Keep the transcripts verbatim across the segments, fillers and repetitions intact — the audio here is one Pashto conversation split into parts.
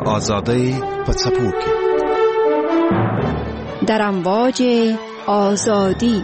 آزادی په څپو کې در امواج آزادی.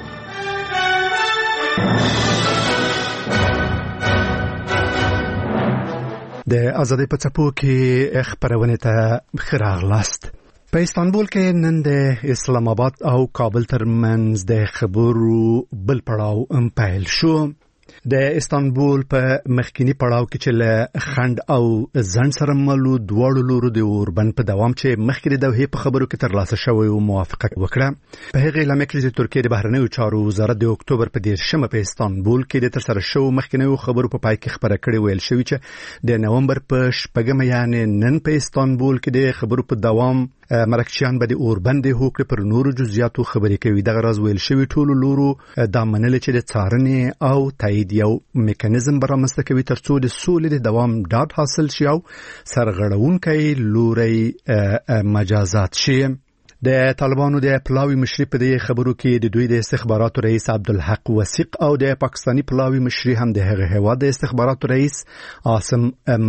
د آزادۍ په څپو کې خبرونه ته خراغلاست. په استانبول کې نن د اسلام آباد او کابل ترمنځ د خبرو بل پړاو پیل شو. د استانبول په مخکینی پړاو کې چې له خند او ځند سره ملو دواړو لورو د اوربن په دوام چې مخکې د دوه په خبرو کې ترلاسه شوی او موافقت وکړه. په هغه اعلامیه کې د ترکیه د بهرنیو چارو وزارت د اکتوبر په دیرشمه په استانبول کې د ترسره شو مخکینیو خبرو په پای کې خبره کړې ویل شوی چې د نومبر په شپږمه یعنی نن په استانبول کې د خبرو په دوام مرکچیان به د اوربن د هوکړې پر نورو جزئیاتو خبرې کوي. دغه راز ویل شوی ټولو لورو دا منل چې د څارنې او تایید یو میکانیزم برامسته کوي ترڅو د سولې د دوام ډاډ حاصل شي او سرغړونکي لوري مجازات شي. د طالبانو د پلاوی مشري په دې خبرو کې د دوی د استخباراتو رئیس عبدالحق وثیق او د پاکستانی پلاوی مشري هم د هغه هواد د استخباراتو رئیس عاصم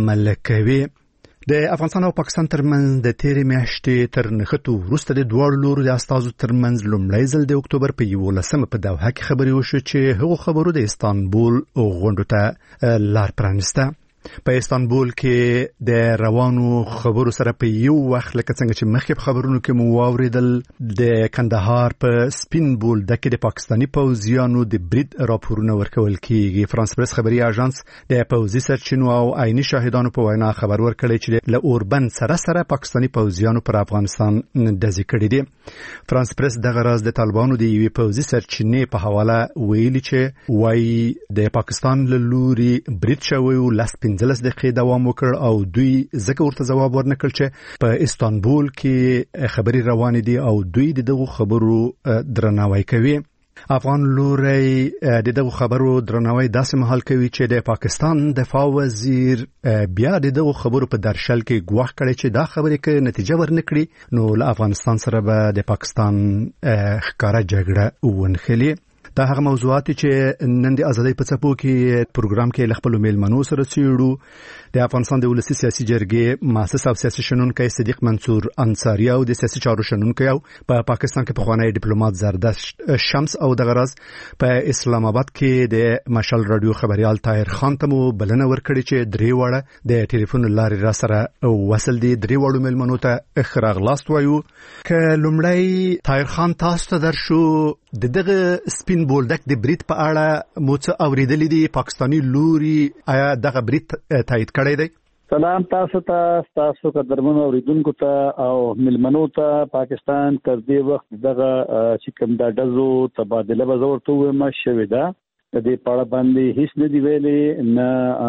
ملکوي. د افغانستان او پاکستان ترمنځ د تیرې میاشتې تر نښتو وروسته د دواړو لورو د استازو ترمنځ لومړی ځل د اکتوبر په یولسمه په دوحه کې خبرې وشوې چې هغو خبرو د استانبول غونډو ته لار پرانسته. په استانبول کې د روانو خبرو سره په یو وخت لکه څنګه چې مخکې په خبرونو کې مو واوریدل د کندهار په سپین بولدک کې د پاکستانی پوځیانو د برید راپورونه ورکول کیږي. فرانس پریس خبري اژانس د پوځي سرچینو او عیني شاهدانو په وینا خبر ورکړی چې له اوربن سره سره پاکستانی پوځیانو پر افغانستان ډزې کړې دي. فرانس پریس دغه راز د طالبانو د یوې پوځي سرچینې په حواله ویلي چې وايي د پاکستان له لوري برید شوی او لاس پنځلس دقیقې دوام وکړ او دوی ځکه ورته ځواب ورنکړ چې په استانبول کې خبري روانې دي او دوی دغه خبرو درناوی کوي. افغان لوري د دغه خبرو درناوی داسې مهال کوي چې د پاکستان دفاع وزیر بیا دغه خبرو په درشل کې ګواښ کړي چې دا خبرې کې نتیجه ورنکړي نو له افغانستان سره به د پاکستان ښکارا جګړه ونښلي. دا هغه موضوعات چې نن د آزادۍ په څپو کې پروګرام کې ل خپل میلمنو سره څېړو. د افغانستان د ولسی سیاسي جرګې مؤسس او سیاسي شنونکی صدیق منصور انصاری او د سیاسي چارو شنونکی او په پا پاکستان کې پخوانی ډیپلوماټ زردشت شمس او د غرض په اسلام آباد کې د مشال رادیو خبريال طاهر خان ته مو بلنه ورکړي چې درې وړه د ټلیفون لارې را سره وصل دي. درې وړو میلمنو ته اخراغلاست وایو. ک لومړی طاهر خان تاسو ته درشو د دغه سپین بولدک د برید په اړه مو څه اوریدلې دي؟ پاکستانی لوري آیا دغه برید تایید کړی دی؟ سلام تاسو ته تاسو قدرمنو اوریدونکو ته او ملمنو ته. پاکستان تر دې وخت دغه چې کوم د ډزو تبادله به ورته ومه شوې ده د دې په اړه باندې هیڅ نه دی ویلي نه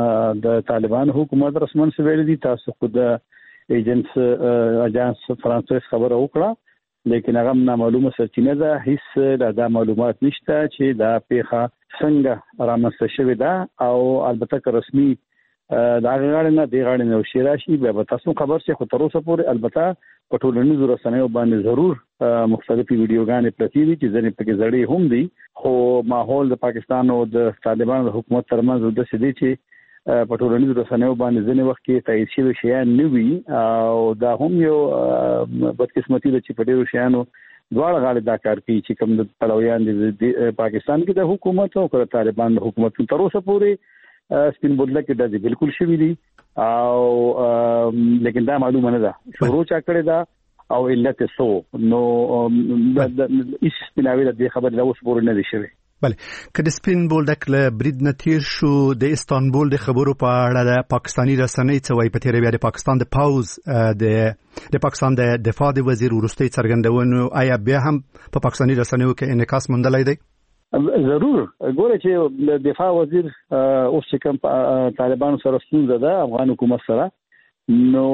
د طالبان حکومت رسمن څه ویلي دي. تاسو خود ایجنټس اجانس فرانسویس خبره وکړه لیکن هغه معلومه سرچینه ده. هیڅ دا معلومات نشته چې دا پیښه څنګه رامنځته شوې ده او البته که رسمي دا غاړه نه دی غاړه نه شیراشي به تاسو خبر شي خو تر اوسه پورې البته په ټولنیزو رسنیو باندې ضرور مختلفي ویډیوګانې پرتې دي چې ځنې پکې زړې هم دي خو ماحول د پاکستان او د طالبانو حکومت ترمنځ د سدي چې په ټولنیزو رسنیو باندې ځنې وخت کې تایید شوی شیان نه وي او دا هم یو بدقسمتي ده چې په ډیرو شیانو دواړه غاړې دا کار کوي چې کوم د پلویان د پاکستان کې د حکومت او د طالبان د حکومت تر اوسه پورې سپین بولدک کې د بالکل شوی دي او لیکن دا معلومه نه ده شروع چا کړی دا او علت سو نو د هیڅ سپیناوی د خبر له اوس پورې نه دي شوی. بله که د سپین بولدک له برید نه تیر شو د استانبول د خبرو په اړه د پاکستانی رسنۍ څه وایي؟ په تېره بیا د پاکستان د پوځ د د پاکستان د دفاع د وزیر وروستۍ څرګندونو آیا بیا هم په پاکستانی رسنیو کې انعکاس موندلی دی؟ ضرور ګوره چې دفاع وزیر اوس چې کوم طالبانو سره ستونزه ده افغان حکومت سره نو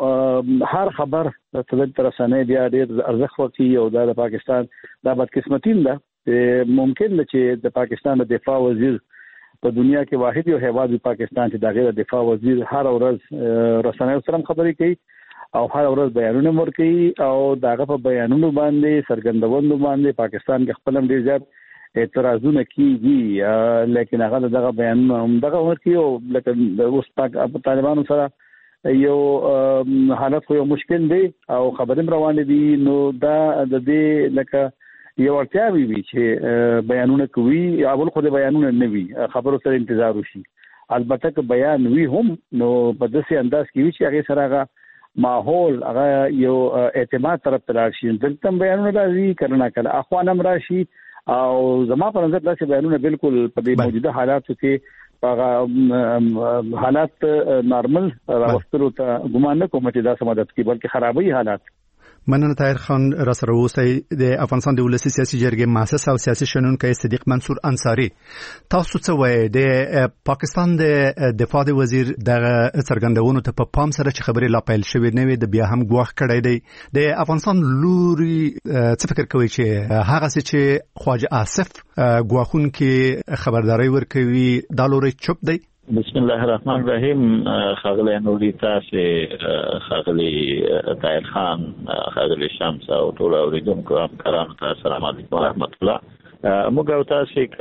هر خبر د تلت رسنۍ بیا ډېر ارزښت ورکوي او دا د پاکستان دا بدقسمتي ده. ممکن ده چې د پاکستان د دفاع وزیر په دنیا کې واحد یو هیواد دی پاکستان چې د غیر دفاع وزیر هر ورځ رسنۍ سره خبرې کوي او هر ورځ بیانونه ورکوي او داغه په بیانونو باندې سرګندونو باندې پاکستان کې خپل ډیر زیات اعتراضونه کیږي لیکن هغه دغه بیانونه هم دغه ورکوي او لکه اوس پاک طالبانو سره یو حالت خو یو مشکل دی او خبرې روانې دي نو دا د دې لکه یو ورتیا وی چې بیانونه کوي اول خو د بیانونه نه وي خبرو سره انتظار وشي البته که بیان وی هم نو په داسې انداز کې وي چې هغه سره هغه ماحول هغه یو اعتماد طرف ته راشي دلته بیانونه راځي کله کله اخوانم راشي او زما په نظر داسې بیانونه بالکل په دې موجوده حالاتو کې هغه حالات نارمل راوستلو ته ګمان نه کوم چې دا سم مدد کوي بلکې خرابوي حالات. مننه طاهر خان را سره اوسئ د افغانستان د ولسی سیاسي جرګې مؤسس او سیاسي شنونکی صدیق منصور انصاری. تاسو څه وایي د پاکستان د دفاع وزیر د څرګندونو ته په پام سره چې خبرې لا پیل شوې نه وي د بیا هم ګواښ کړی دی د افغانستان لوري څه فکر کوي چې هغه څه چې خواجه آصف ګواښون کې خبرداري ورکوي دا لوري چوپ دی؟ بسم الله الرحمن الرحیم. خاغلی نوري تاسو خاغلی طاهر خان خاغلی شمس او ټول اوریدونکو همکارانو ته السلام علیکم ورحمت الله. موږ او تاسو د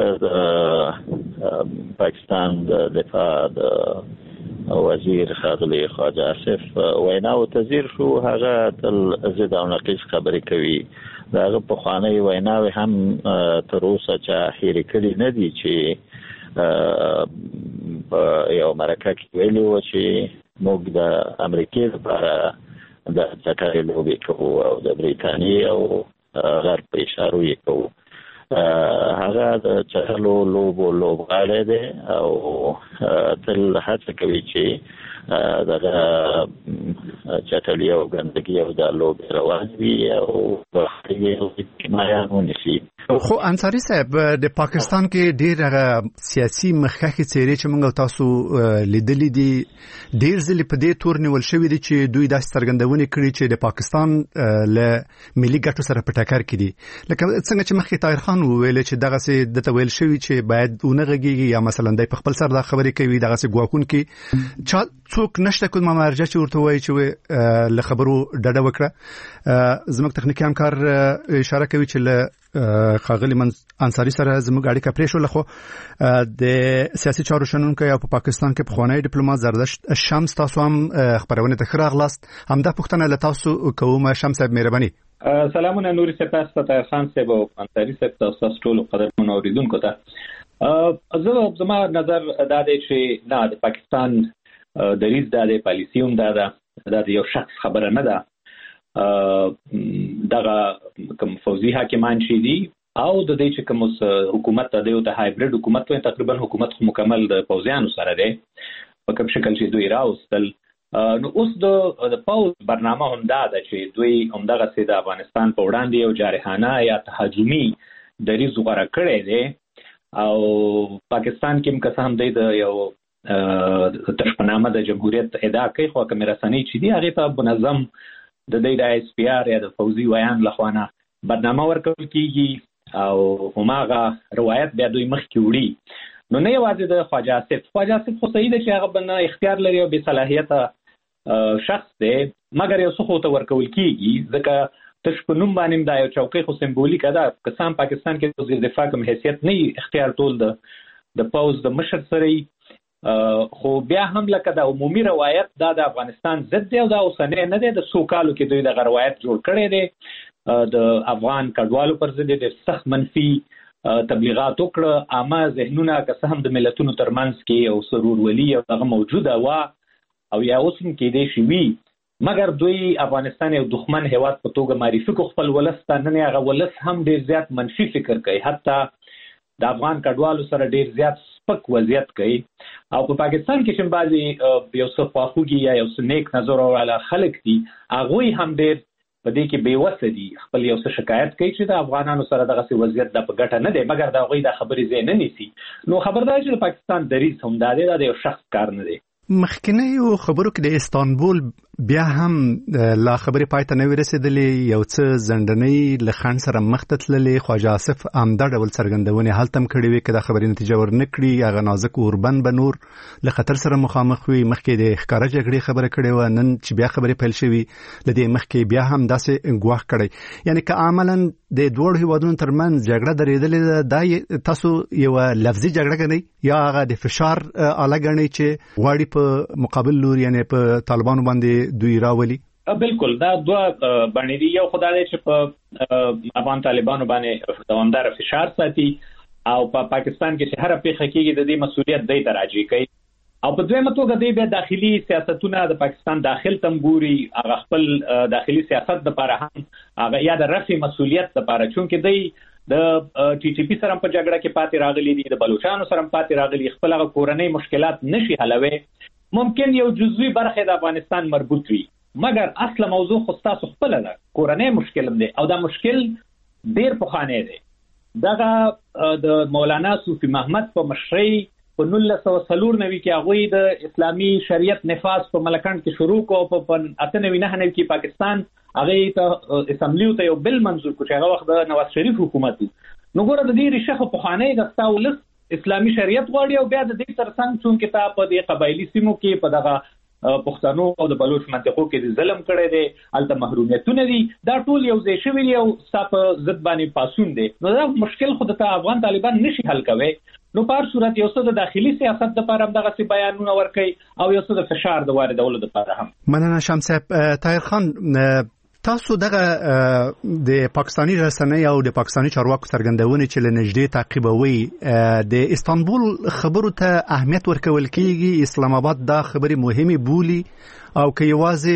پاکستان د دفاع د وزیر خاغلی خواجه آصف وینا او تذیر شو هغه تل زید او نقیص خبرې کوي داغه په خوانه ویناوي هم تر اوسه چې هېر کړي نه دي چې یو مرکه کې ویلي و چې موږ د امریکای لپاره د چټاري لوبي کوو او د بریټانیا او غرب په اشاره یې کوو. هغه د چټلو لوبو لوبغاړی دی او تل هڅه کوي چې دغه چټلي او ګندګي او د لوبې روان وي او وخت یې مایان ونیسي. خو انصاری صاحب د پاکستان کې ډېر سیاسي مخکښې څېرې چې موږ تاسو لیدلې دي ډېر ځلې په دې تور نیول شوي دي چې دوی داسې څرګندونې کړي چې د پاکستان له ملي ګټو سره په ټکر کې دي لکه څنګه چې مخکې طاهر خان وویل چې دغسې دته ویل شوي چې باید ونه غږېږي یا مثلا دی په خپل سر دا خبرې کوي دغسې ګواښونکي چا څوک نشته کومه مرجع چې ورته وایي چې له خبرو ډډه وکړه. زموږ تخنیکي همکار اشاره کوي چې له خاغلی انصاری سره زموږ اړیکه پرې شوله خو د سیاسي چارو شنونکی او په پاکستان کې پخوانی ډیپلوماټ زردشت شمس تاسو هم خبرونه ته ښه راغلاست. همدا پوښتنه له تاسو کوم شمس صاحب مهرباني. سلامونه نوري سپاس ته طاهر خان صاحب او انصاری صاحب تاسو ټول قدرمن اوریدونکو ته. زه زما نظر دا دی چې نه د پاکستان دریځ دا دی پالیسي هم دا ده دا یو شخص خبره نه ده. دغه کوم فوزي حاکمان شي دي او د دې چې کوم حکومت ته یو د هایبرید حکومت وي تقریبا حکومت خو مکمل د پوځیانو سره دی په کوم شکل چې دوی راوستل. نو اوس د پوز برنامه هم دا ده چې دوی همدغه سي د افغانستان په وړاندې یو جارحانه یا تهاجمي دریځ غوړه کړی دی او پاکستان کې هم که څه هم دی د یو تشپنامه د جمهوریت ادعا کوي خو کوم رسنۍ چې دی هغه ته منظم د دې د اس پی آر یا د فوزي ویان لخوانه برنامه ورکول کیږي او هماغه روایت بیا دوی مخ کې وړي. نو نه یوازې د خواجه آصف خواجه آصف خو صحیح ده چې هغه بنه اختیار لري او بې صلاحیت شخص دی مګر یو څه خو ته ورکول کیږي ځکه تش په نوم باندې دا یو چوکۍ خو سمبولیک ده قسم پاکستان کې وزیر دفاع کوم حیثیت نه اختیار ټول د د پوز د مشر سره خو بیا هم لکه د عمومي روایت دا د افغانستان ضد دی او دا اوسنۍ نه دی د څو کالو کې دوی د روایت جوړ کړی دی د افغان کډوالو پر ضد د سخت منفي تبلیغات وکړه عامه ذهنونه که څه هم د ملتونو ترمنځ کې او سرورولي او هغه موجوده و او یا اوس هم کې دی شي وي مګر دوی افغانستان یو دښمن هیواد په توګه معرفي کو خپل ولس ته نه هغه ولس هم ډیر زیات منفي فکر کوي حتی د افغان کډوالو سره ډیر زیات سپک وضعیت کوي او په پاکستان کې چې بعضي یو څه خواخوږي یا یو څه نیک نظر والا خلک دي هغه هم ډیر په دې کې بیوسه دي خپل یو څه شکایت کوي چې د افغانانو سره دغه وضعیت د په ګټه نه دی مګر دا غوي د خبرې ځای نه نیسي. نو خبردار چې پاکستان دریځ هم دا دی دا یو شخص کار نه دی. مخکنی خبرو کې د استانبول بیا هم لا خبرې پای ته نه ورسېدلې یو څه ځنډنۍ له خنډ سره مخ ته تللې خواجه آصف همدا ډول څرګندونې هلته هم کړې وې که دا خبرې نتیجه ورنه کړي هغه نازک اوربن به نور له خطر سره مخامخ وي. مخکې د ښکاره جګړې خبره کړې وه نن چې بیا خبرې پیل شوي له دې مخکې بیا هم داسې ګواښ کړی یعنې که عملا د دواړو هیوادونو ترمنځ جګړه درېدلې ده دا تاسو یوه لفظي جګړه ګڼئ یا هغه د فشار آله ګڼئ چې غواړي په په مقابل لور یعنی په طالبانو باندې دوی راولي؟ بالکل دا دوه باندې دی. یو خدای چې په افغان طالبانو باندې دوامدار فشار ساتي او په پاکستان کې چې هر پیښه کېږي د دې مسولیت دی تراجع کوي او په دویمه توګه دی بیا داخلي سیاستونه د پاکستان داخل تمګوري هغه خپل داخلي سیاست د لپاره هم هغه یا د رفع مسولیت لپاره چونکې دی د ټي ټي پی سره په جګړه کې پاتې راغلي دي د بلوچستان سره پاتې راغلي خپل هغه کورنۍ مشکلات نشي حلوي. ممکن یو جزوي برخه د افغانستان مربوط وي مګر اصل موضوع خو تاسو خپل نه کورنۍ مشکل دی او دا مشکل ډیر پخوانی دی. دغه د مولانا صوفي محمد په مشرۍ په نولس سوه څلور نوي کې هغوی د اسلامي شریعت نفاذ په ملکند کې شروع کو په اته نوي نه نوي کې پاکستان هغه ته اسمبلی ته یو بل منظور کو چې هغه وخت د نواز شریف حکومت نو ګوره د دې ریشه په خانه د تاولس اسلامي شریعت غواړي او بیا د دې ترڅنګ چونکې تا په دې قبایلی سیمو کې په دغه پښتنو او د بلوچ منطقو کې د ظلم کړي دي الته محرومیتونه دي دا ټول یو ځای شوی او صاحب ضد باندې پاسون دي نو دا مشکل خود ته افغان طالبان نشي حل کوي. نو په هر صورت یو څه د داخلي سیاست د لپاره دغه څه بیانونه ورکړي او یو څه د فشار د واردولو لپاره هم. مننه شمس صاحب. طاهر خان تاسو دغه د پاکستانی رسنۍ او د پاکستانی چارواکو څرګندونې چې لنږدې تعقیبوي د استانبول خبرو ته اهمیت ورکول کیږي اسلام آباد دا خبري مهمه بولی او که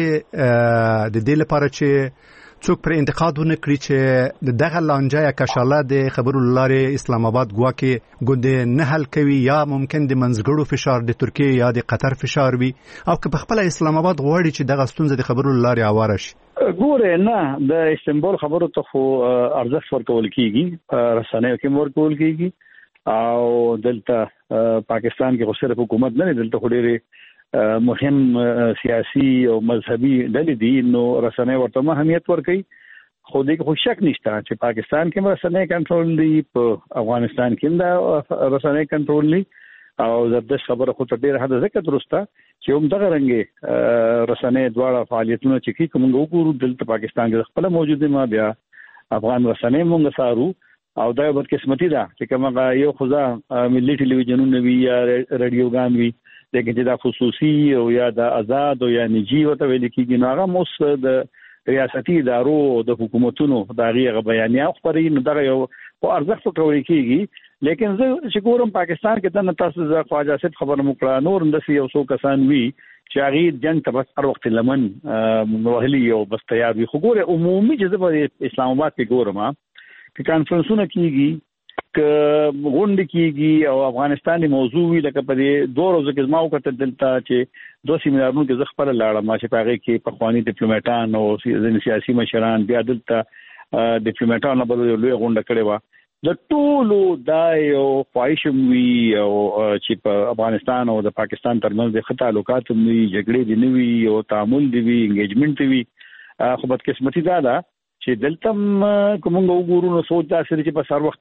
یوازې د دې لپاره چې څوک پر انتقاد ونه کړی چې دغه لانجه یا کشاله د خبرو لارې اسلام آباد ګواکي ګوند نه حل کوي یا ممکن د منځګړو فشار د ترکیه یا د قطر فشار وي او که په خپل اسلام آباد غواړي چې دغه ستونزه د خبرو لارې اواره شي. ګوره نه د استانبول خبرو ته خو ارزښت ورکول کیږي رسنیو کې ورکول کیږي او دلته پاکستان کې خو صرف حکومت نه دلته خو ډېری مهم سیاسي او مذهبي ډلې دي نو رسنۍ ورته اهمیت ورکوي خو دې خو شک نشته چې پاکستان کې رسنۍ کنټرول دي په افغانستان کې دا رسنۍ کنټرول دي او زبدش خبره خو ته ډېر حد ذکر درسته چې هم دغه رنګه رسنۍ دواړه فعالیتونه چې کی کوم وګورو دلته پاکستان کې خپل موجوده ما بیا افغان رسنۍ مونږ سارو او دا یو بدقسمتي ده چې کومه یو خدا ملي ټلویزیونونه وی یا رادیوګان وی لیکن چې دا خصوصي او یا د آزاد او یا نجی وته ویل کېږي نو هغه موس د ریاستي ادارو د حکومتونو د هغه بیانیه خبرې نو دا یو په ارزښت ټوکړی کېږي. لیکن زه چې ګورم پاکستان کې د تاسو ز خواجه صاحب خبر مکړه نور د یو څو کسان وی چې هغه جنگ ته بس هر وخت لمن وهلي او بس تیار وي خو ګوره عمومي چې په اسلام آباد کې ګورم چې کانفرنسونه کېږي ک غونډه کېږي او افغانستان موضوع وی لکه په دې دوه ورځې کې زما وکړه دلته چې دوه سیمینارونو کې زه خبر لاړم چې په هغه کې په خواني ډیپلوماټان او سیاسي مشران بیا دلته ډیپلوماټان په لوی غونډه کړې و د ټولو دا یو خواهش وی او چې په افغانستان او د پاکستان ترمنځ د خطا تعلقات وی جګړې دي نوي او تعامل دی وی انګیجمنت وی خو بدقسمتي دا ده چې دلته کومه وګورو نو سوچ دا سره چې په سر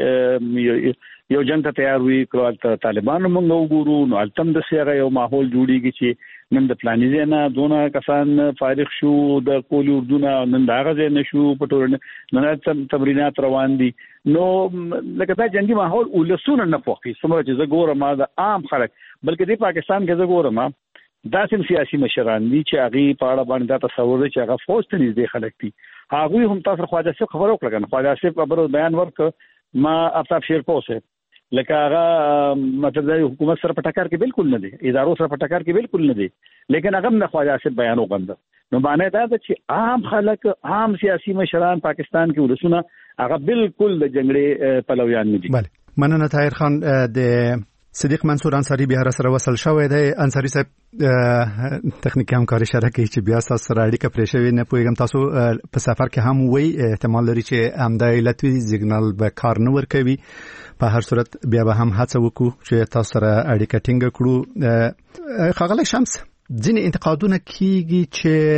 وخت یو جنت تیار وی کړه طالبان موږ وګورو نو التم د سیغه یو ماحول جوړیږي چې نن د پلانیزه نه دونه کسان فارغ شو د کولی اردوونه نن دا غزه نشو په ټول نن تمرینات روان دي نو لکه دا جنگي ماحول ولسونه نه پوښي سمره چې زه ګورم دا عام خلک بلکې د پاکستان کې زه ګورم دا سم سیاسي مشران دي چې هغه په اړه باندې تصور چې هغه فوج ته نږدې خلک دي هغه هم تاسو خواجه صاحب خبرو کړل خواجه صاحب خبرو بیان ورک ما افتاب شیر پوسه لکه هغه مطلب د حکومت سره په ټکر کې بالکل نه دي ادارو سره په ټکر کې بالکل نه دي لیکن هغه نه خواجه صاحب بیان وکړ نو باندې دا چې عام خلک عام سیاسي مشران پاکستان کې ورسونه هغه بالکل د جنگړې پلویان نه دي. بله مننه طاهر خان. د صدیق منصور انصاری بیا سره وصل شوی دی. انصاری صاحب تخنیکی همکاري اشاره کوي چې بیا تاسو سره اړیکه پرې شوی نه پوهیږم تاسو په سفر کې هم وای احتمال لري چې همدا علت وي سیګنال به کار نه ورکوي په هر صورت بیا به هم هڅه وکړو چې تاسو سره اړیکه ټینګ کړو. ښاغلی شمس ځینې انتقادونه کیږي چې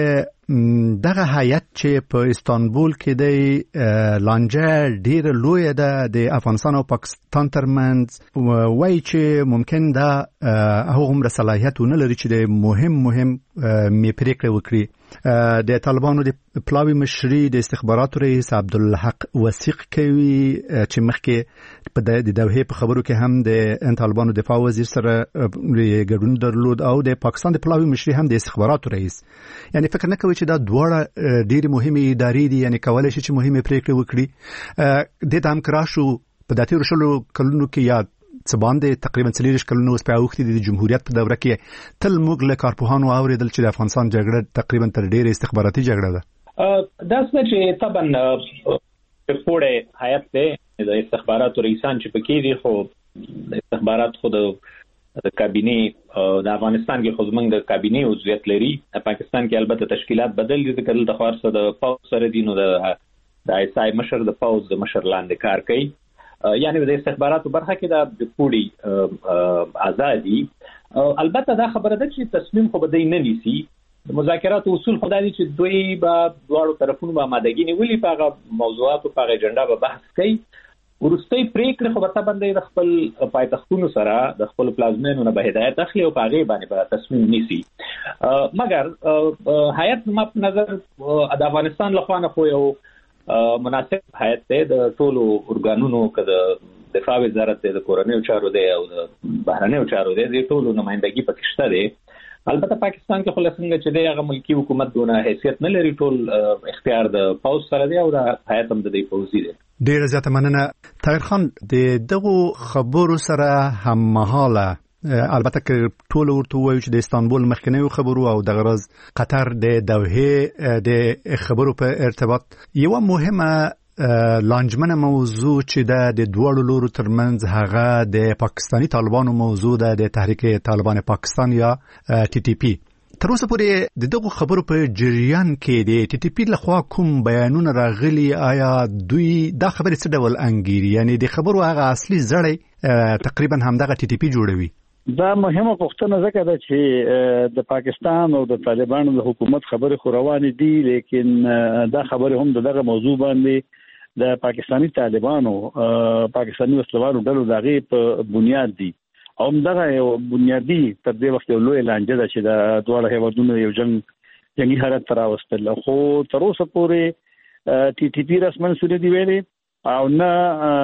دغه هیئت چې په استانبول کې د لانجه ډیر لوی ده د افغانستان او پاکستان ترمنځ وایي چې ممکن دا هغه عمر صلاحیت نه لري چې د مهم مهم می پریکړه وکړي د طالبانو د پلاوی مشري د استخباراتو رئیس عبدالحق وثیق کوي چې مخکې په د دوحه په خبرو کې هم د طالبانو دفاع وزیر سره ګډون درلود او د پاکستان د پلاوی مشري هم د استخباراتو رئیس یعنی فکر نه کوي چې دا دواړه ډېری مهمه ادارې دي یعنی کولای شي چې مهمه پریکړه وکړي د دام کراشو په داتیرو شلو کلونو کې یا څباندې تقریبا څلور کلونو اوس په اوختي د جمهوریت په دوره کې تل موږ له کارپوهانو اوریدل چې د افغانستان جګړه تقریبا تر ډیره استخباراتي جګړه ده دا څه چې طبعا په پوره حیات ده د استخباراتو رئیسان چې پکې دي خو د استخبارات خو د کابینه د افغانستان کې خو زمونږ د کابینه عضویت لري په پاکستان کې البته تشکیلات بدل دي کله د خارسه د پاوز سره دي نو د د ایسای مشر د پاوز د مشر لاندې کار کوي یعنی د استخباراتو برخه کې د پوری ازادي البته دا خبره ده چې تصمیم خو بده نه نیسي د مذاکرات اصول خدای دي چې دوی به دواړو طرفونو به آمادګي نیولي په هغه موضوعات او په هغه اجنډا به بحث کوي ورستۍ پریکړه خو به تبندې د خپل پایتختونو سره د خپل پلازمینونو نه به هدایت اخلي او په هغه باندې به تصمیم نیسي مګر هیئت ما په نظر د افغانستان لخوا نه خو یو مناسب هیئت ته د ټولو ارګانونو کده دفاع وزارت د کورنیو چارو دی او د بهرنیو چارو دی د ټولو نمائندګي پکې شته دی البته پاکستان کې خلاص څنګه چې د هغه ملکی حکومت دونه حیثیت نه لري ټول اختیار د پاوز سره دی او د هیئت هم د دې پوزي دی ډیر زیاته مننه طاهر خان د دغه خبرو سره هم مهاله البته که ټول ورته وایي چې د استانبول مخکنی خبرو او د غرض قطر د دوحه د خبرو په ارتباط یو مهمه لانجمنه موضوع چې د دوړو لورو ترمنځ هغه د پاکستانی طالبانو موضوع ده د تحریک طالبان پاکستان یا ټي ټي پی تر اوسه پورې د دغه خبرو په جریان کې د ټي ټي پی لخوا کوم بیانونه راغلي آیا دوی دا خبرې څه ډول انګیري یعنی د خبرو هغه اصلي زړی تقریبا همدغه ټي ټي پی جوړوي دا مهمه پوښتنه ځکه ده چې د پاکستان او د طالبانو د حکومت خبرې خو روانې دي لیکن دا خبرې هم دغه موضوع باندې د پاکستانی طالبانو پاکستانی وسلوالو ډلو دغه په بنیاد دي او دغه یو بنیادی تر دې وخت یو لوی لانجه ده چې د دوه هیوادونو یو جنگ جنگي حالت تراوستل خو تر اوسه پورې ټي ټي پی رسمن سوري دی ویلي او نه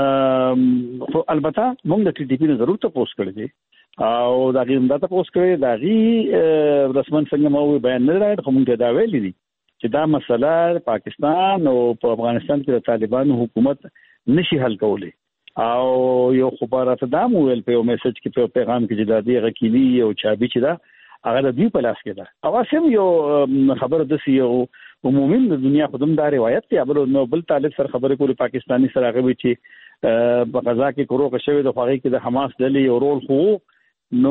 البته موږ د ټي ټي پی نه ضرورت پوسټ کړی دی او دا غیم دا تاسو کړی دا غي رسمن څنګه مو بیان نه راځي خو موږ دا ویلي دي چې دا مسله پاکستان او په افغانستان کې د طالبانو حکومت نشي حل کولی او یو خبره ته دا مو ویل په یو میسج کې په پیغام کې چې دا دی غکیلی او چابي چې دا هغه د دوی په لاس کې ده او سم یو خبره د سیو عمومي د دنیا په دومره روایت ته بل نو بل طالب سره خبرې کوي پاکستانی سره هغه وی چې په غزا کې کوروغه شوی د خوغې کې د حماس ډلې یو رول خو نو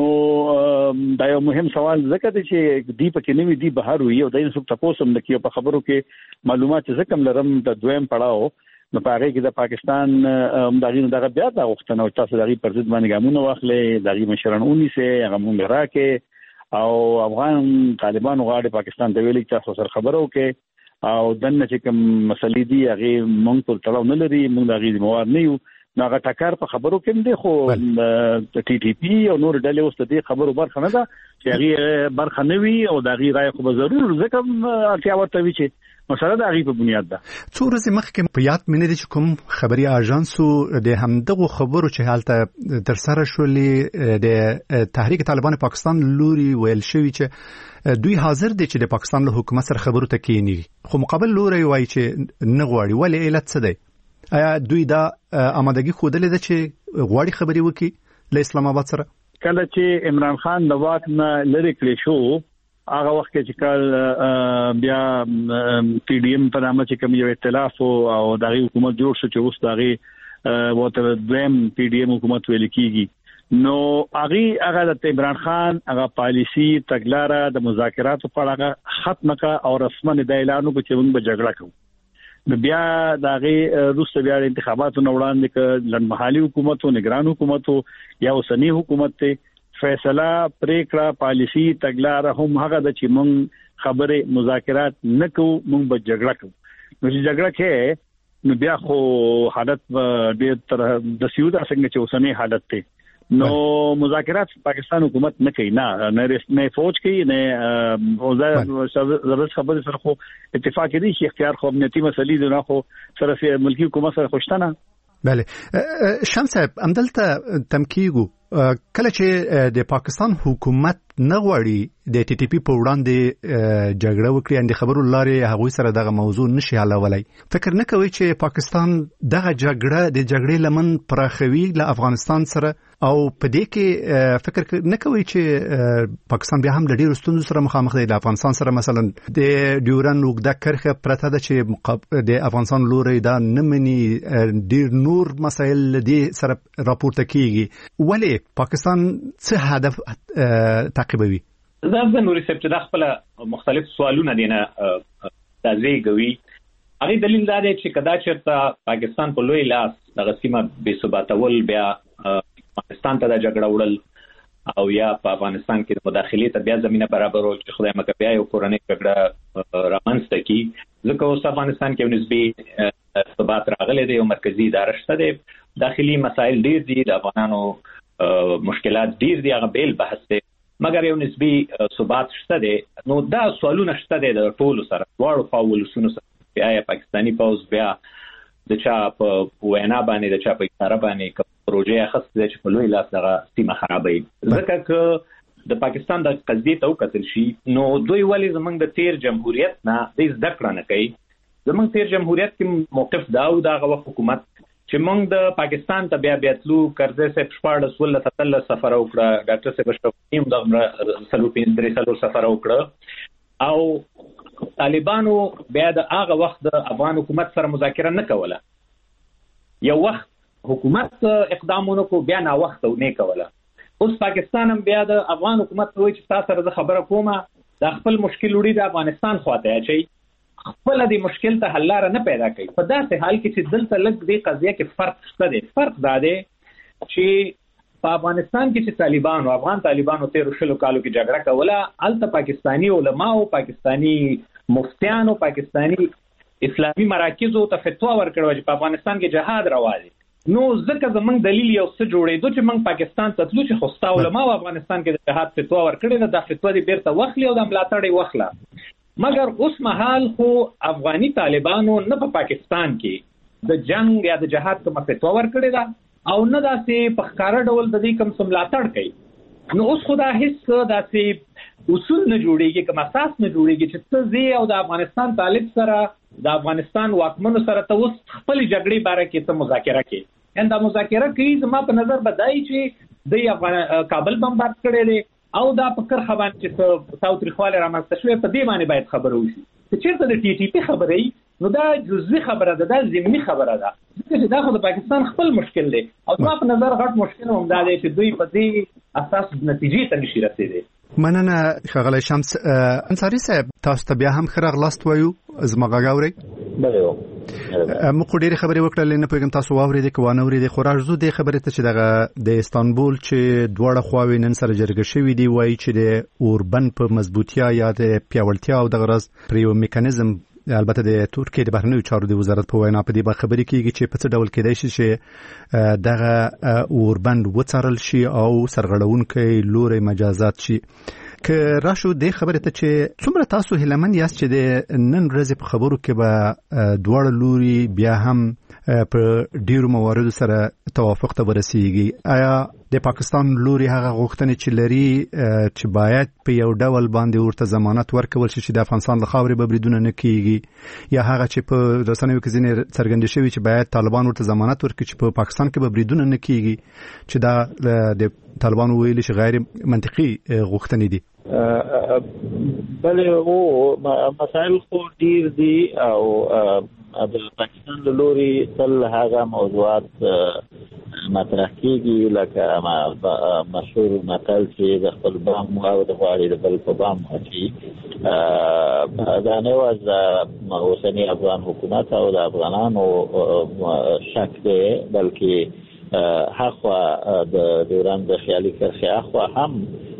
دا یو مهم سوال ځکه چې دی په کې نوې دی بهر وي او د انسوک تاسو هم د کیو په خبرو کې معلومات ځکه لرم د دویم پړاو نو په هغه کې د پاکستان دغه دغه بیا د وختونو تاسو دغه پر ضد باندې ګامونه واخلې دغه مشران اونې سه هغه مونږ راکې او افغان طالبان غواړي پاکستان د ویلي تاسو سره خبرو کې او دنه چې کوم مسلې دی هغه مونږ ټول تړاو نه لري مونږ هغه مواد نه یو ناغه ټکر په خبرو کې دی خو د ټي ټي پی او نور ډلې اوس د دې خبرو برخه نه ده چې هغه برخه نه وي او د هغه رائے خو ضرور ځکه اړتیا ورته وي چې مسله د هغه په بنیاد ده څو ورځې مخکې په یاد مې نه دي چې کوم خبري اژانسو د همدغه خبرو چې حالته تر سره شولې د تحریک طالبان پاکستان لوري ویل شوی چې دوی حاضر دي چې د پاکستان له حکومت سره خبرو ته کینی خو مقابل لوري وایي چې نه غواړي ولې علت څه دی آیا دوی دا آمادګي خودلې ده چې غواړي خبري وکړي له اسلام آباد سره کله چې عمران خان د واک نه لری کړی شو هغه وخت کې کال بیا پی ډی ایم په نامه چې کوم یو ائتلاف او دغه حکومت جوړ شو چې اوس دغه وته دویم پی ډی ایم حکومت ویل کیږي نو هغه هغه د عمران خان هغه پالیسی تګلارې د مذاکراتو په اړه ختمه کا او رسمن د اعلان په چې موږ جګړه کوو نو بیا دغه روسه بیا انتخاباتو وړاندې ک لنډمحالي حکومت او نگران حکومت یا اوسنی حکومت ته فیصله پریکړه پالیسی تګلارې هم هغه د چې موږ خبره مذاکرات نکو مونږ به جګړه کوو نو چې جګړه کې نو بیا خو حالت ډېر تر د سیودا څنګه چې اوسنی حالت ته نو مذاکرات پاکستان حکومت نه کوي نه نه فوج کوي نه زبر خبره سره خو اتفاق دي چې اختیار خو امنیتي مسلې دي نه خو سره ملکی حکومت سره خوشتنه بله شمس صاحب امدلته تمکیګو کله چې د پاکستان حکومت نه غواړي د ټي ټي پی په وړاندې جګړه وکړي اند خبرو لارې هغوی سره دغه موضوع نشي حلولای فکر نه کوي چې پاکستان دغه جګړه د جګړې لمن پراخوي له افغانستان سره او په دې کې فکر نه کوي چې پاکستان بیا هم د ډیرو ستونزو سره مخامخ دی د افغانستان سره مثلا د ډیورن وګړه کرخه پرته ده چې د افغانستان لوري دا نه مني ډیر نور مسایل دې سره راپورته کیږي ولی پاکستان څه هدف تعقیبوي زه د نوري سپ چې د خپل مختلف سوالونه دینه تازهګوي هغه دلیل دا دی چې کدا چېرته پاکستان په لوی لاس د سیمه بې ثباتول بیا پاکستان ته د جګړه وړل او یا په افغانستان کې د مداخلې ته بیا زمينه برابرول چې خدای مکه بیا یو کورنۍ جګړه رامنځته کی ځکه اوس افغانستان کې نسبي ثبات راغلی دی او مرکزی اداره شته دی داخلي مسایل ډیر دي د افغانانو مشکلات ډیر دي هغه بیل بحث دی مګر یو نسبی ثبات شته دی نو دا سوالونه شته دی د ټولو سره واړو فاولسونو سره آیا پاکستانی پوز بیا د چا په وینا باندې د چا په اشاره باندې کوم پروژې اخست دی چې په لوی لاس دغه سیمه خرابوي ځکه چې د پاکستان د قضیې ته وکتل شي نو دوی ولې زمونږ د تیر جمهوریت نه د زده کړه نه کوي زمونږ تیر جمهوریت کې موقف دا او دغه وخت حکومت چې موږ د پاکستان ته بیا بیاتلو کرزه صاحب شپاړس ول تتل سفر وکړه ډاکټر صاحب شپیم د سلوپین درې سلو سفر وکړه او طالبانو بیا د هغه وخت د افغان حکومت سره مذاکره نه کوله یو وخت حکومت اقدامونه کو بیا نه وخت نه کوله اوس پاکستان هم بیا د افغان حکومت ته وایي چې تاسو سره خبره کومه د خپل مشکل وړي د افغانستان خواته اچي خپل دې مشکل ته حل لار نه پیدا کوي په داسې حال کې چې دلته لږ دې قضیه کې فرق شته دی فرق دا دی چې په افغانستان کې چې طالبان او افغان طالبانو تیر شلو کالو کې جګړه کوله الته پاکستانی علما او پاکستانی مفتیان او پاکستانی اسلامي مراکز ته فتوا ورکړه چې په افغانستان کې جهاد روا دي نو ځکه زمونږ دلیل یو څه جوړېدو چې موږ پاکستان ته تلو چې خوستا علما او افغانستان کې د جهاد فتوا ورکړه د فتوا دې بیرته واخلي او د ملاتړ واخلا مگر اوس مهال خو افغاني طالبانو نه په پاکستان کې د جنگ یا د جهاد کومه فتوا ورکړې ده او نه داسې په ښکاره ډول د دې کوم ملاتړ کوي نو اوس خدا هیڅ داسې اصول نه جوړیږي کوم اساس نه جوړیږي چې څه زی او د افغانستان طالب سره د افغانستان واکمنو سره ته اوس خپل جګړې باره کې څه مذاکره کوي ان دا مذاکره کوي زما په نظر بدای چې د افغان کابل بمبارد کړي دي او دا فکر خبر چې تاوتریخواله رامنځته شوی په دې باندې باید خبره وشي چې چیرته د ټي ټي پی خبرې نو دا جزئی خبره ده دا ضمني خبره ده چې دا خو د پاکستان خپل مشکل دی او ما په نظر غټ مشکل هم دا دی چې دوی په دې اساس نتیجې ته نشي رسیدي مننه خغل شمس انصاری صاحب تاسو ته بیا هم خیر غلاست وایو زما غاوري بله مخ ډېر خبرې وکړلې نه پېږم تاسو واورېدې کو نه اورېدې خو راځو د خبرې ته چې دغه د استانبول چې دواړه خواوې نن سره جرګه شوې دي وایي چې د اوربن په مضبوطیا یا د پیاوړتیا او دغه راز پر یو میکانیزم البته د ترکیه د بهرنیو چارو د وزارت په وینا په دې باندې خبرې کیږي چې په څه ډول کېدای شي چې دغه اوربن وڅارل شي او سرغړونکي لوري مجازات شي که راشو د خبره ته چې څومره تاسو هلمن یاست چې د نن ورځې په خبرو کې به دواړه لوري بیا هم په ډیرو مواردو سره توافق ته ورسیږي آیا د پاکستان لوري هغه غوښتنې چې لري چې باید په یو ډول باندې ورته ضمانت ورکول شي چې د افغانستان له خاورې به بریدونه نه کیږي یا هغه چې په رسنیو کې ځینې څرګند شوی چې باید طالبان ورته ضمانت ورکړي چې په پاکستان کې به بریدونه نه کیږي چې دا د طالبان ویلي چې غیر منطقي غوښتنې دي بله او مسائل خو ډیر دي او د پاکستان د لوري تل هغه موضوعات مطرح کیږي لکه مشهور متل چې د خپل بام او د غواړي د بل په بام اچي دا نه واز د اوسنی افغان حکومت او د افغانانو شک دی بلکې هغه د دوران د خیالي کرخه هغه هم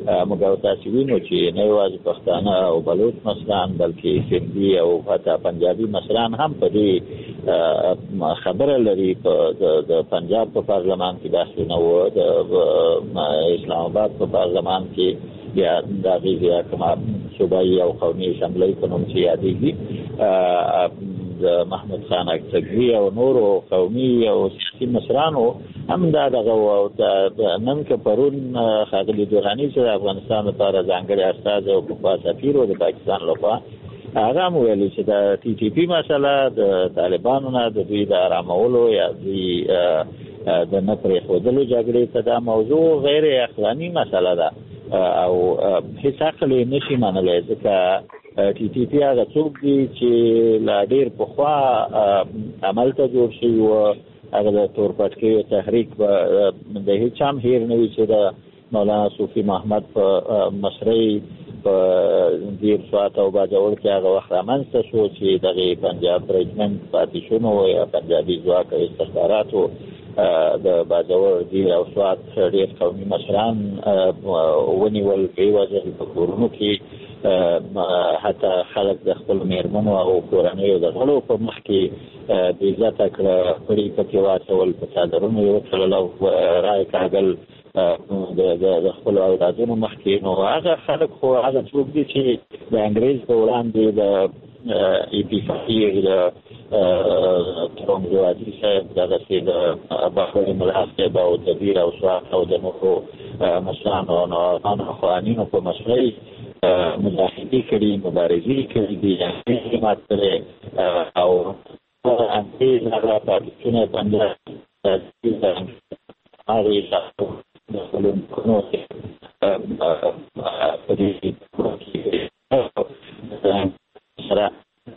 موږ او تاسو وینو چې نه یوازې پښتانه او بلوچ مشران بلکې سندي او حتی پنجابي مشران هم په دې خبره لري په د پنجاب په پارلمان کې داخل نه و د اسلام آباد په پارلمان کې یا د غیزیا کما صوبایي او قومي اسمبلی په نوم چې یادېږي د محمود خان اکسګي او نور قومي او سیاسي مشرانو هم دا دغه او نن کې پرون خاغلی دورانی چې افغانستان لپاره ځانګړي استاد او په سفیر او د پاکستان لپاره هغه ویلي چې د ټي ټي پی مسله د طالبانو نه د دوی د آرامولو یا د د نه پرې خودلو جګړې ته دا موضوع غیر اخلاقی مسله ده او هیڅ عقل نشي منلای ځکه ټي ټي پی هغه څوک دي چې لا ډیر پخوا عمل ته جوړ شي او هغه د تورپټکي تحریک د هیڅ هم هیر نه وي چې د مولانا صوفي محمد په مشرۍ په دیر سوات او باجوړ کې هغه وخت رامنځته شو چې دغه پنجاب رجمنټ پاتې شونه او یا پنجابي ځواک او استخباراتو د باجوړ دیر او سوات ډیر قومي مشران ونیول په وجه په کورونو کې حتی خلک د خپل میرمنو او کورنیو د غلو په مخ کې د عزت کړه پړي پکې واچول په صادرونو یو تلل او راي کاغل د خپل اولادونو مخ کې نو هغه خلک خو هغه څوک دي چې د انګريز په وړاندې د ای پی فقیر د ترونګوادي صاحب دغه چې د بحر ملاحظه او د دیر او سوات او د نورو مشرانو او قوانینو په مشرۍ مجاهدی کړي مبارزي کړي دي چې ماته او انګريز هغه پاکستان باندې هغه تاسو د خپلو کونو په دې سره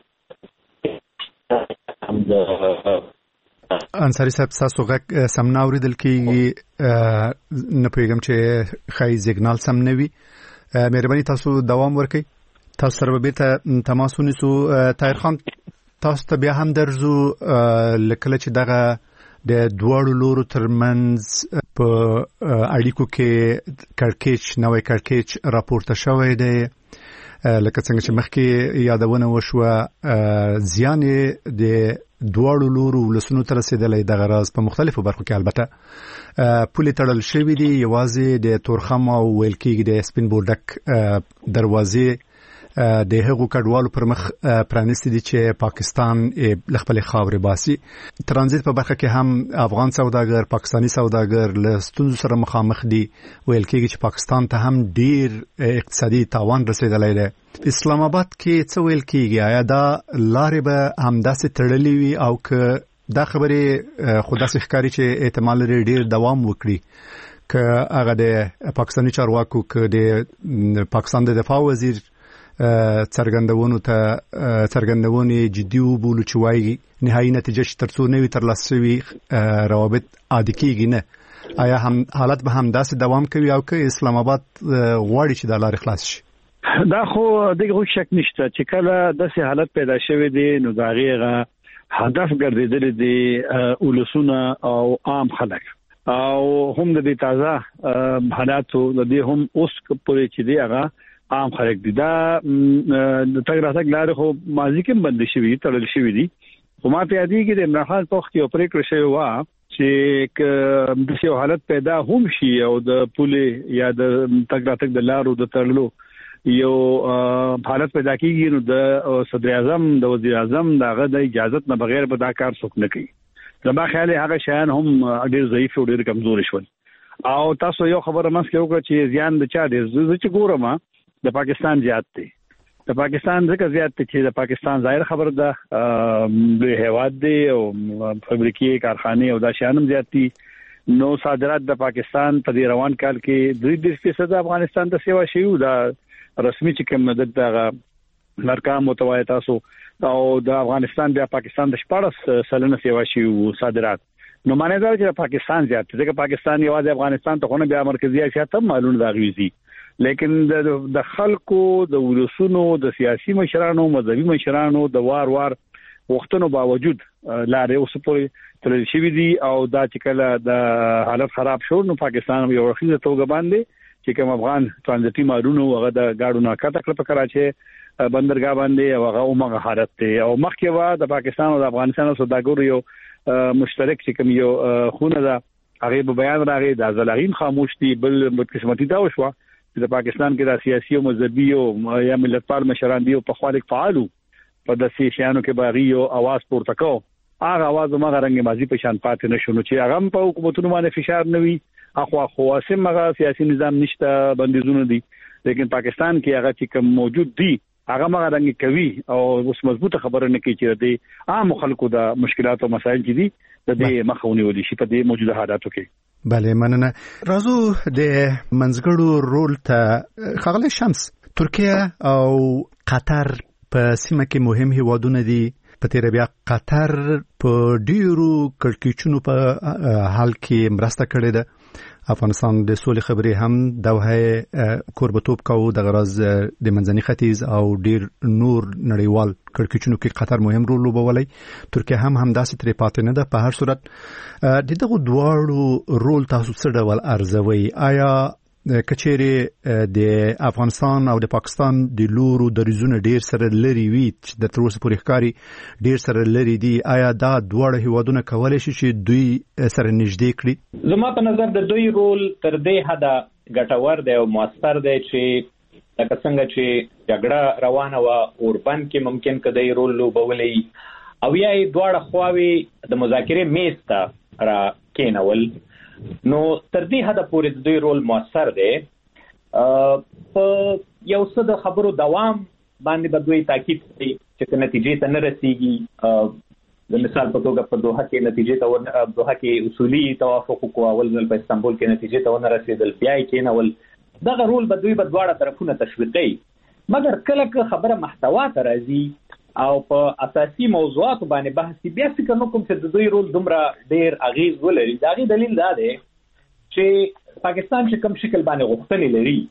انصاری صاحب تاسو غږ سم نه اوریدل کیږي نه پیغام چې خای سیګنال سم نه وي مهرباني تاسو دوام ورکړئ تاسو سره به ته تماس ونیسو طاهر خان تاسو ته بیا هم درځو لکه چې دغه د دوړو لورو ترمنځ په اړیکو کې کړکېچ نوې کړکېچ راپورته شوی دی لکه څنګه چې مخکې یادونه وشوه زیان د دوړو لورو ولسونو تر رسیدلې د غراز په مختلفو برخو کې البته پولې تړل شوې دي یوازې د تورخم او ویل کېږي د سپین بولډک دروازې د هغو کډوالو پر مخ پرانیستي دي چې پاکستان له خپل خاورې باسي ترانزیت په برخه کې هم افغان سوداګر پاکستانی سوداګر له ستونزو سره مخامخ دي ویل کېږي چې پاکستان ته هم ډیر اقتصادي تاوان رسیدلی دی اسلام آباد کې څه ویل کېږي آیا دا لارې به همداسې تړلې وي او که دا خبرې خو داسې ښکاري چې احتمال لري ډیر دوام وکړي که هغه د پاکستاني چارواکو که د پاکستان د دفاع وزیر څرګندونو ته څرګندونې جدي وبولو چې وايي نهایي نتیجه چې ترڅو نوي ترلاسه شوي روابط عادي کېږي نه آیا هم حالت به هم داسې دوام کوي او که اسلام آباد غواړي چې دا لارې خلاص شي دا خو دغه شک نشته چې کله داسې حالت پیدا شوی دی نو دا غیغه هدف ګرځیدل دي ولسونه او عام خلک او هم د دې تازه حالاتو د دې هم اوس پورې چې دی هغه عام خلک دي دا د تګ راتګ لارې خو ماضي کې بند شوی تړل شوی دي خو ما په یادې کې د عمران خان په وخت کې پرېکړه شوی و چې د یو حالت پیدا هم شي او د پولې یا د تګ راتګ د لارو د تړلو یو حالت پیدا کیږي نو د صدر اعظم د وزیر اعظم دغه د اجازه نه بغیر به دا کار څوک نه کوي زما خیال هغه شیان هم ډېر ضعیف او ډېر کمزوري شول او تاسو یو خبره مس کې وکړه چې زیان د چا دی زه چې ګورم د پاکستان زیات دی د پاکستان ځکه زیات دی چې د پاکستان ظاهر خبر ده د هیواد دی او فابریکې کارخانه او دا شیان هم زیات دي نو صادرات د پاکستان په روان کال کې دوه دېرش فیصد افغانستان ته سیوا شي دا رسمي چې کوم مدد د مرکه متوای تاسو او د افغانستان بیا پاکستان د شپږ سلنه سیوا شي صادرات نو معنی دا چې پاکستان زیات دی ځکه پاکستان یوازې افغانستان ته خو نه بیا مرکزی اسیا ته معلوم دا غويزي لیکن د خلکو د ولسونو د سیاسي مشرانو مذهبي مشرانو د وار وار وختونو باوجود لارې اوس پورې تل شي دي او دا چې کله د حالت خراب شو نو پاکستان یو رخصت توګه باندې چې کوم افغان ترانزیتي مارونو هغه د گاډو نه کاته کړ په کراچي بندرګاه باندې هغه اومغه حالت دی او مخکې وا د پاکستان او د افغانستان سوداګرو یو مشترک چې کوم یو خونه ده هغه په بیان راغی د ازلغین خاموش دي بل بدقسمتي دا وشو چې د پاکستان کې د سیاسي او مذهبي او یا ملتپال مشران دی په خالق فعالو په د سیاسيانو کې باغیو आवाज پورته کو هغه आवाज مغه رنګ مازی په شان پاتې نشونه چې هغه په حکومتونو باندې فشار نوي اخوا خواسم مغه سیاسي نظام نشته بندیزونه دي لیکن پاکستان کې هغه چې کوم موجود دي هغه مغه رنګ کوي او اوس مضبوطه خبره نه کوي چې د عام خلکو د مشکلات او مسایل چې دي د دې مخاوني ولې شي په دې موجوده حالاتو کې. بله مننه. راځو د منځګړو رول ته. ښاغلی شمس، ترکیه او قطر په سیمه کې مهم هیوادونه دي. په تیر بیا قطر په ډیرو کړکېچونو په حال کې مرسته کړې ده. افغانستان د سولې خبرې هم دوحه کوربتوب کوي د غرض د منځني ختیځ او ډیر نور نړیوال کړکېچونو کې قطر مهم رول لوبولی. ترکیه هم همداسې ترې پاتې نه ده. په هر صورت د دغو دواړو رول تاسو څه ډول ارزوئ؟ آیا کچېرې د افغانستان او د پاکستان د لورو دریځونه ډیر سره لري وي چې د تر اوسه پورې ښکاري ډیر سره لري دي، آیا دا دواړه هیوادونه کولی شي چې دوی سره نږدې کړي؟ زما په نظر د دوی رول تر دې حده ګټور دی او موثر دی چې لکه څنګه چې جګړه روانه وه اوربند کې ممکن که دوی رول لوبولی او یا یې دواړه خواوې د مذاکرې میز ته را کېنول، نو تر دې حده پورې د دوی رول موثر دی. په یو څه د خبرو دوام باندې به دوی تاکید کوي چې نتیجې ته نه رسیږي. د مثال په توګه په دوحه کې نتیجې ته دوحه کې اصولي توافق وکړو، اول ځل په استانبول کې نتیجې ته ونه رسېدل، بیا یې کېنول. دغه رول به دوی به دواړه طرفونه تشویقوي، مګر کله که خبره محتوا ته راځي او په اساسي موضوعاتو باندې بحث بیا فکر نه کوم چې د دوی رول دومره ډیر اغیز ولري. د هغې دلیل دا دی چې پاکستان چې کوم شکل باندې غوښتنې لري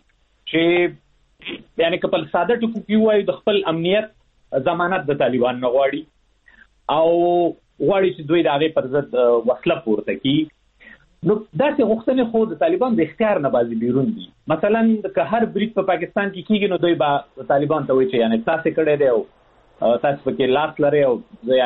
چې یعنې که په ساده ټکو کې ووایو د خپل امنیت ضمانت د طالبان نه غواړي او غواړي چې دوی د هغې پر ضد وسله پورته کړي، نو داسې غوښتنې خو د طالبان د اختیار نه بعضې بیرون دي. مثلا که هر برید په پاکستان کې کېږي نو دوی به طالبان ته وایي چې یعنې تاسې کړی دی او تاسو پکې لاس لرئ او زه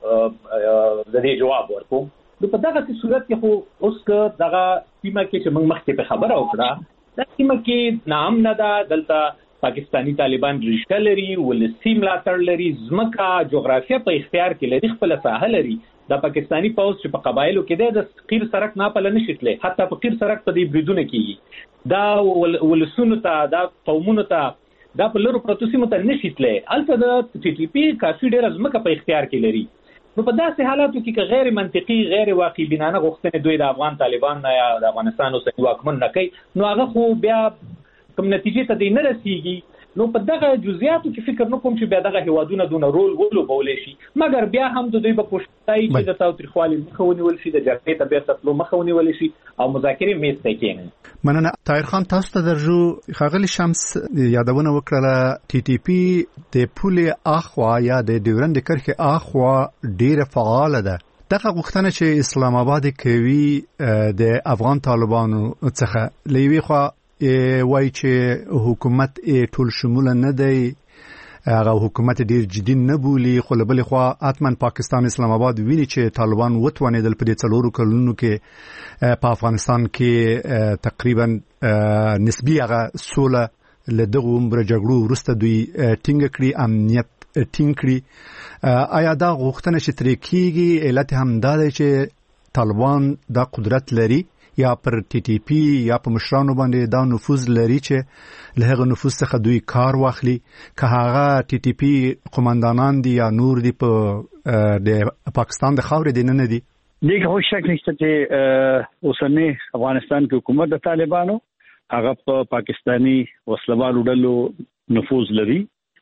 یعنې د دې جواب ورکوم. نو په دغه صورت کې خو اوس که دغه سیمه کې چې موږ مخکې په خبره وکړه دا سیمه کې ناامنه ده، دلته پاکستاني طالبان ریښه لري، ولسي ملاتړ لري، ځمکه جغرافیه په اختیار کې لري، خپله ساحه لري. د پاکستاني پوځ چې په قبایلو کې دی د قیر سرک ناپله نشي تللی، حتی په قیر سرک په دې بریدونه کېږي، دا ولسونو ته دا قومونو ته دا په لرو پرتو سیمو ته نشي تللی. هلته د ټي ټي پي کافي ډېره ځمکه په اختیار کې لري. نو په داسې حالاتو کې که غیر منطقي غیر واقع بینانه غوښتنې دوی د افغان طالبان نه یا د افغانستان اوسني واکمن نه کوي، نو هغه خو بیا کوم نتیجې ته دی نه رسیږي. نو په دغه جزئیاتو کې فکر نه کوم چې بیا دغه هیوادونه دونه رول ولوبولی شي، مګر بیا هم د دوی به کوشش کوي چې د تاوتریخوالي مخه ونیول شي، د جګړې ته بیرته تلو مخه ونیول شي او مذاکرې میز ته کېنوي. مننه. طاهر خان، تاسو ته درځو. ښاغلي شمس یادونه وکړله ټي ټي پي د پولې اخوا یا د ډیورند کرښې اخوا ډیره فعاله ده. دغه غوښتنه چې اسلام آباد کوي د افغان طالبانو څخه له یوې خوا وایي چې حکومت ټول شموله نه دی، هغه حکومت ډیر جدي نه بولي، خو له بلې خوا حتما پاکستان اسلام آباد ویني چې طالبان وتوانېدل په دې څلورو کلونو کې په افغانستان کې تقریبا نسبي هغه سوله له دغو عمره جګړو وروسته دوی ټینګه کړي، امنیت ټینګ کړي. آیا دا غوښتنه چې ترې کېږي علت همدا دی چې طالبان دا قدرت لري یا پر ټي ټي پي یا په مشرانو باندې دا نفوذ لري چې له هغه نفوذ څخه دوی کار واخلي؟ که هغه ټي ټي پي قماندانان دي یا نور دي په د پاکستان د خاورې دي نه دي؟ دغه هیڅ شک نشته چې اوسنی افغانستان کې حکومت د طالبانو هغه په پاکستانی وسلوالو ډلو نفوذ لري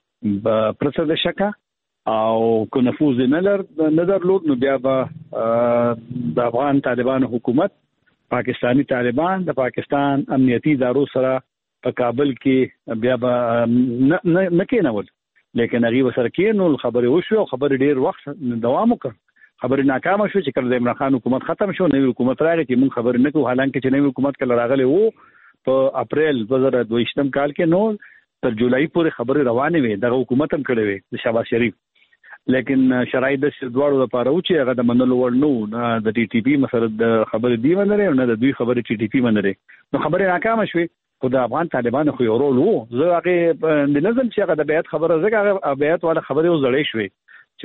پرته د شکه، او که نفوذ نه لر نه درلود نو بیا به د افغان طالبانو حکومت پاکستانی طالبان د پاکستان امنیتي ادارو سره په کابل کې بیا به نه نه کېنول، لیکن هغه وسره کېنول خبرې وشو او خبرې ډیر وخت دوام وکړ، خبرې ناکامه شو چې کله د عمران خان حکومت ختم شو نوې حکومت راغی چې موږ خبرې نه کوو، حالانکه چې نوې حکومت کله راغلی وو په اپریل دوه زره دوه ویشتم کال کې نو تر جولای پورې خبرې روانې وي د حکومت هم کړې وي د شهباز شریف لیکن شرایط د دواړو لپاره و چې هغه د منلو وړ نو نه د ټي ټي پی مسله د خبرې دی ونره نه د دوی خبرې ټي ټي پی ونره نو خبرې ناکامه شوې خو د افغان طالبانو خو یو رول وو زه هغه د نظم چې هغه د بیعت خبره زګه هغه بیعت والا خبرې وزړې شوې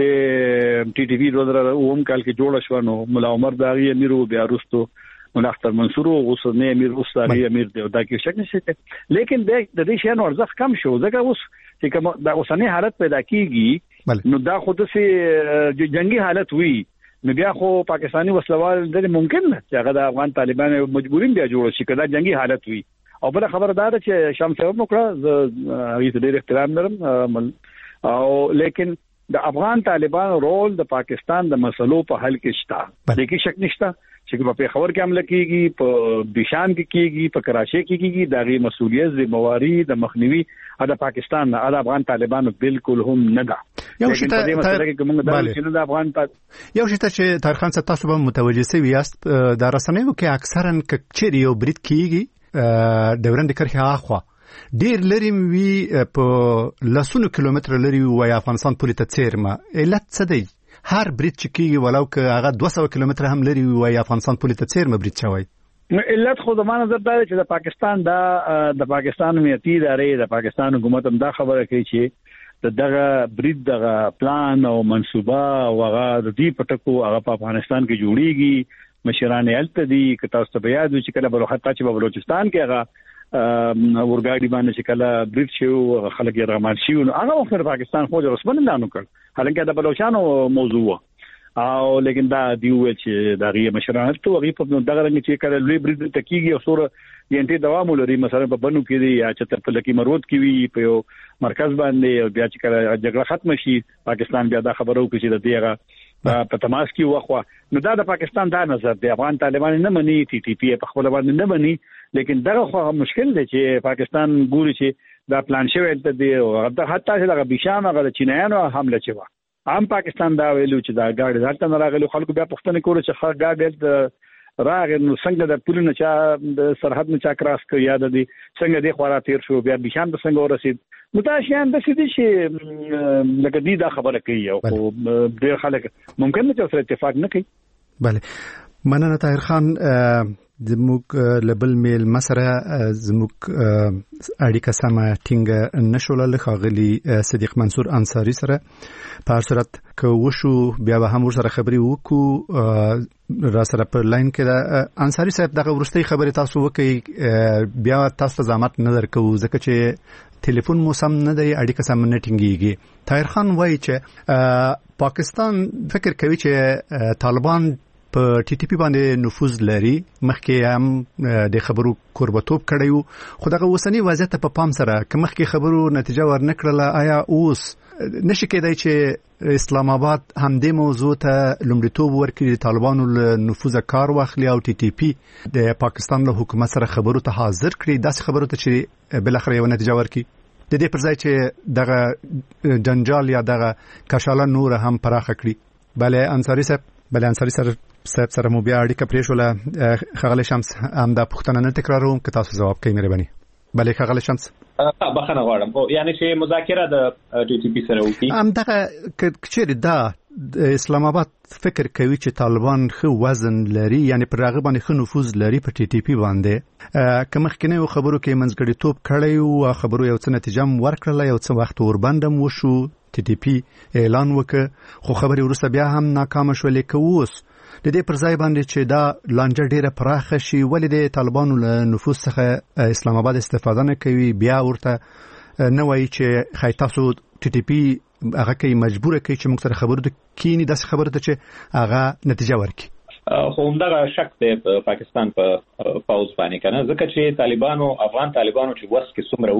چې ټي ټي پی دوه زره اووم کال کې جوړ شو نو مولا عمر داغي امیرو بیا وروسته مولا اختر منصور او اوسنی امیر اوساري امیر دی دا کې شک نشته لیکن د دې شی نو ارزښت کم شو ځکه اوس چې کوم د اوسنی حالت پیدا کیږي نو دا خود سي جنگي حالت وي نو بیا خو پاکستانی وسلوال د ممکن نه چې هغه د افغان طالبانو مجبورین بیا جوړ شي کدا جنگي حالت وي او بل خبردار چې شام صاحب وکړه زه ډېر احترام لرم او لیکن د افغان طالبانو رول د پاکستان د مسلو په حل کې شته د کې شک نشته چې په خبر کې عمل کیږي په بشان کې کیږي په کراچي کې کیږي دغه مسولیت ذمہواری د مخنیوي د پاکستان نه د افغان طالبانو بالکل هم نه ده یو شی ته د افغان یو شی ته چې تارخان ست تاسو به متوجه سوي یاست د رسنیو کې اکثرا کچري یو برید کیږي د ورند کرخه اخوا ډیر لري وی په لسونو کیلومتر لري وای افغانستان پورې ته چیرمه علت څه دی هر برید چې کیږي ولو که هغه دوه سوه کیلومتر هم لري وای افغانستان پورې ته چیرمه برید شوی نو علت خو د مانه زړه چې د پاکستان دا د پاکستان امنیتي ادارې د پاکستان حکومت هم دا خبره کوي چې دغه برید دغه پلان او منصوبه او هغه د دې پټکو هغه په افغانستان کې جوړیږي مشران الته دي که تاسو ته یاد وي چې کله بلوچستان چې په بلوچستان کې هغه ورګاډي باندې چې کله برید شو خلک یې رامات شي نو هغه وخت پاکستان خو رسمن اعلان وکړ حالانکه د بلوچستانو موضوع او لیکن دا دی ویل چې دا غي مشران ته غي په دغه رنګ چې کله لوی برید تکیږي او سور ینټي دوام لري مثلا په بنو کې دی یا چې په لکی مرود کې وي په یو مرکز باندې بیا چې کله جګړه ختم شي پاکستان بیا دا خبرو کې چې د دیغه په تماس کې وخوا نو دا د پاکستان دا نظر دی افغان طالبان نه مني ټي ټي پی په خپل باندې نه مني لیکن دغه خو مشکل دی چې پاکستان ګوري چې دا پلان شوی دی او حتی چې دغه بشان هغه چینایانو حمله چوا عام پاکستان دا ویلو چې دا ګاډي ځکه نه راغلي خلکو بیا پښتنه کول چې خا ګاډي راغ نو څنګه د پولینو چا د سرحد نه چا کراس کوي یاد دي څنګه د خورا تیر شو بیا بشان په څنګه ورسید متاشیان د سې دي چې لکه دې دا خبره کوي او ډېر خلک ممکن نه چې سره اتفاق نه کوي bale مننه طاهر خان زموږ لبل میل مسره زموږ اړیکه سم ټینګ نشول له خاغلی صدیق منصور انصاری سره په هر صورت که وشو بیا به هم سره خبري وکړو را سره پر لاین کې انصاری صاحب دغه ورستي خبره تاسو وکي بیا تاسو زحمت نه درکو ځکه چې ټلیفون مو سم نه دی اړیکه سم نه ټینګيږي طاهر خان وایي چې پاکستان فکر کوي چې طالبان په ټي ټي پی باندې نفوذ لري مخکې هم د خبرو قربتوب کړیو خو دغه وسنی وضعیت په پام سره که مخکې خبرو نتیجه ورنکړله آیا اوس نشي کېدای چې اسلام آباد هم دې موضوع ته لومړیتوب ورکړي طالبانو له نفوذ کار واخلي او ټي ټي پی د پاکستان له حکومت سره خبرو ته حاضر کړي داسې خبرو ته چې بل اخر یو نتیجه ورکړي د دې پر ځای چې دغه جنجال یا دغه کشاله نور هم پراخ کړي بله انصاری صاحب بله انصاری سره صاحب سره مو بیا اړیکه پرېښوله خغل شمس هم دا پوښتنه نه تکراروم که تاسو جواب کوئ مهرباني بله خغل شمس بخنه غواړم یعنی چې مذاکره د ټي ټي پی سره وکړي هم دغه کچېرې دا اسلام آباد فکر کوي چې طالبان خو وزن لري یعنی پر هغه باندې خو نفوذ لري په ټي ټي پی باندې که مخکنی خبرو کې منځګړیتوب کړی او خبرو یو څه نتیجه ورکړله یو څه وخت وربندم وشو ټي ټي پی اعلان وکړ خو خبرې وروسته بیا هم ناکامه شولې که اوس د دې پر ځای باندې چې دا لانجه ډیره پراخه شي ولې د طالبانو له نفوذ څخه اسلام آباد استفاده نه کوي بیا ورته نه وایي چې خای تاسو ټي ټي پی هغه کې مجبور کوي چې موږ سره خبرو ته کینی داسې خبره ته چې هغه نتیجه ورکړي خو همدغه شک دی په پاکستان په پاوز باندې کنه ځکه چې طالبانو افغان طالبانو چې وس کې څومره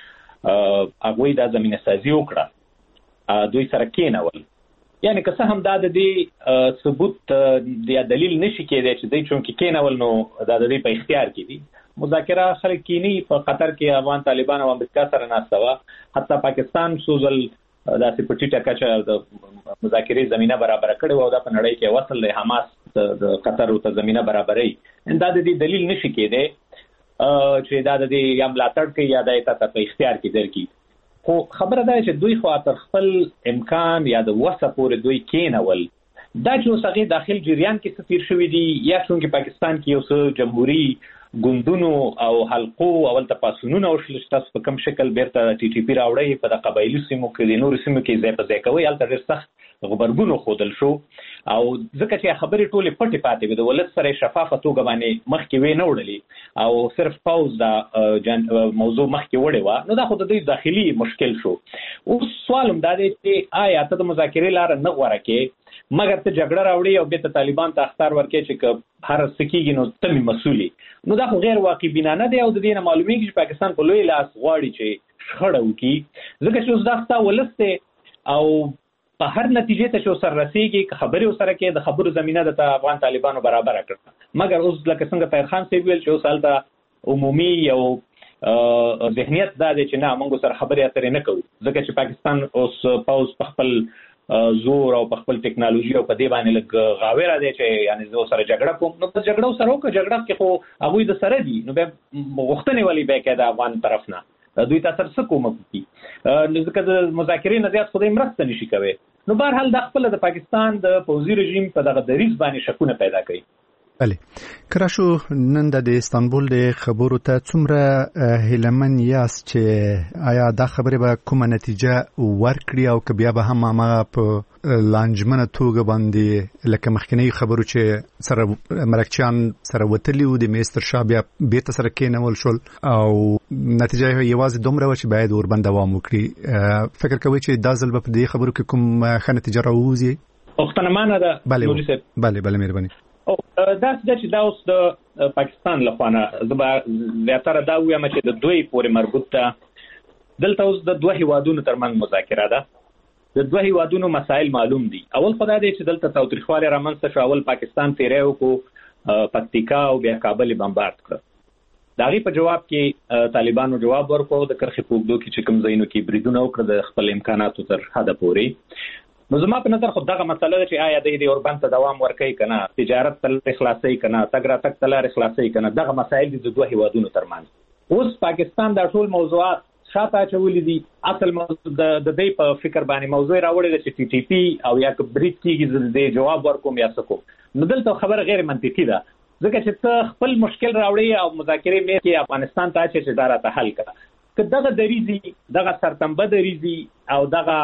وو هغه د زمينه سازي وکړه دوی سره کېنول یعنی که څه هم دا د دې ثبوت د دلیل نشي کېدای چې دوی چون کې کېنول نو دا د دې په اختیار کې دي مذاکره خلک کینی په قطر کې افغان طالبان او امریکا سره ناستوا حتی پاکستان سوزل داسې په ټیټه کچه د مذاکرې زمينه برابر کړي او دا په نړۍ کې وصل له حماس د قطر ته زمينه برابرې انده د دې دلیل نشي کېدای چې دا د دې یا ملاتړ کوي یا د ایت په اختیار کې درکې. خو خبره ده چې دوی خو تر خپل امکان یا د وسه پورې دوی کېنول دا چې اوسغه داخل جریان کې ستیر شوې دي یا څنګه پاکستان کې یو څه جمهوریت ګوندونو او حلقو اول تپاسونونه او شلشتاس په کوم شکل بیرته ټي ټي پی راوړی په د قبایلی سیمو کې د نور سیمو کې ځای په ځای کوي البته ډېر سخت غبرګونو خودل شو او ځکه چې خبرې ټولې پټې پاتې وي د ولادت سره شفافه توګه باندې مخکې وې نه وړلې او صرف پاوز دا موضوع مخکې وړې و نو دا خو د دې داخلي مشکل شو. اوس سوال هم دا دی چې آیا ته د مذاکرې لار نه غوړه کې مګر ته جګړه راوړي او به ته طالبان ته اختیار ورکړي چې هر سکیږي نو تمي مسؤلي نو دا خو غیر واقع بینانه دی او د دې نه معلومیږي چې پاکستان په لوی لاس غواړي چې شخړه وکړي ځکه چې اوس دا ستا ولسته او په هر نتیجې ته چې سر رسیږي خبرې سره کې د خبرو زمينه د افغان طالبانو برابر کړه مګر اوس لکه څنګه طاهر خان سی ویل چې اوس حالت عمومي یو ذهنیت دا دی چې نه موږ سره خبرې اترې نه کوو ځکه چې پاکستان اوس پاوز په خپل زور او په خپل ټکنالوژي او په دې باندې لګ غاویره دی چې یعنی زه سره جګړه کوم نو په جګړه سره وکړه جګړه کې خو هغه د سره دي نو به غوښتنې ولې به کې د افغان طرف نه دوی تاسو سره کوم کوي نو ځکه د مذاکرې نه زیات خدای مرسته نشي کوي نو بهر حال د خپل د پاکستان د پوځي رژیم په دغه دریز باندې شکونه پیدا کوي. بله کراشو نن د استانبول د خبرو ته څومره هیلمن یاست چې آیا دا خبره به کومه نتیجه ورکړي او که بیا به هم هغه په لانجمنه توګه باندې لکه مخکنی خبرو چې سره مرکچیان سره وتلی و د میستر شاه بیا بیرته سره کېنول شول او نتیجه یوازې دومره و چې باید ورباندې دوام وکړي فکر کوي چې دا ځل به په دې خبرو کې کوم ښه نتیجه راوځي؟ پوښتنه مانه ده. بله بله بله مهرباني. او دا چې دا اوس د پاکستان لخوانه زما زیاتره دا وایم چې د دوی پورې مربوط ده دلته اوس د دوه هیوادونو ترمنځ مذاکره ده د دوه هیوادونو مسایل معلوم دي. اول خدای دی چې دلته تاوتریخوالی رامنځته شو اول پاکستان تیری وکړو پکتیکا او بیا کابل بمبارد کړ د هغې په جواب کې طالبانو جواب ورکړو د کرښې په اوږدو کې چې کوم ځایونو کې بریدونه وکړه د خپل امکاناتو تر حده پورې. نو زما په نظر خو دغه مسله ده چې آیا د دې اوربند ته دوام ورکوي که نه تجارت ته خلاصوي که نه تګ راتګ ته لارې خلاصوي که نه دغه مسایل دي د دوه هیوادونو ترمنځ. اوس پاکستان دا ټول موضوعات شاته اچولي دي اصل د دې په فکر باندې موضوع راوړی ده چې ټي ټي پی او یا که برید کېږي زه د جواب ورکوم یا څه کوم نو دلته خبره غیر منطقي ده ځکه چې ته خپل مشکل راوړي او مذاکرې مې کې افغانستان ته اچې چې دا راته حل کړه که دغه دریزي دغه سرتنبه دریزي او دغه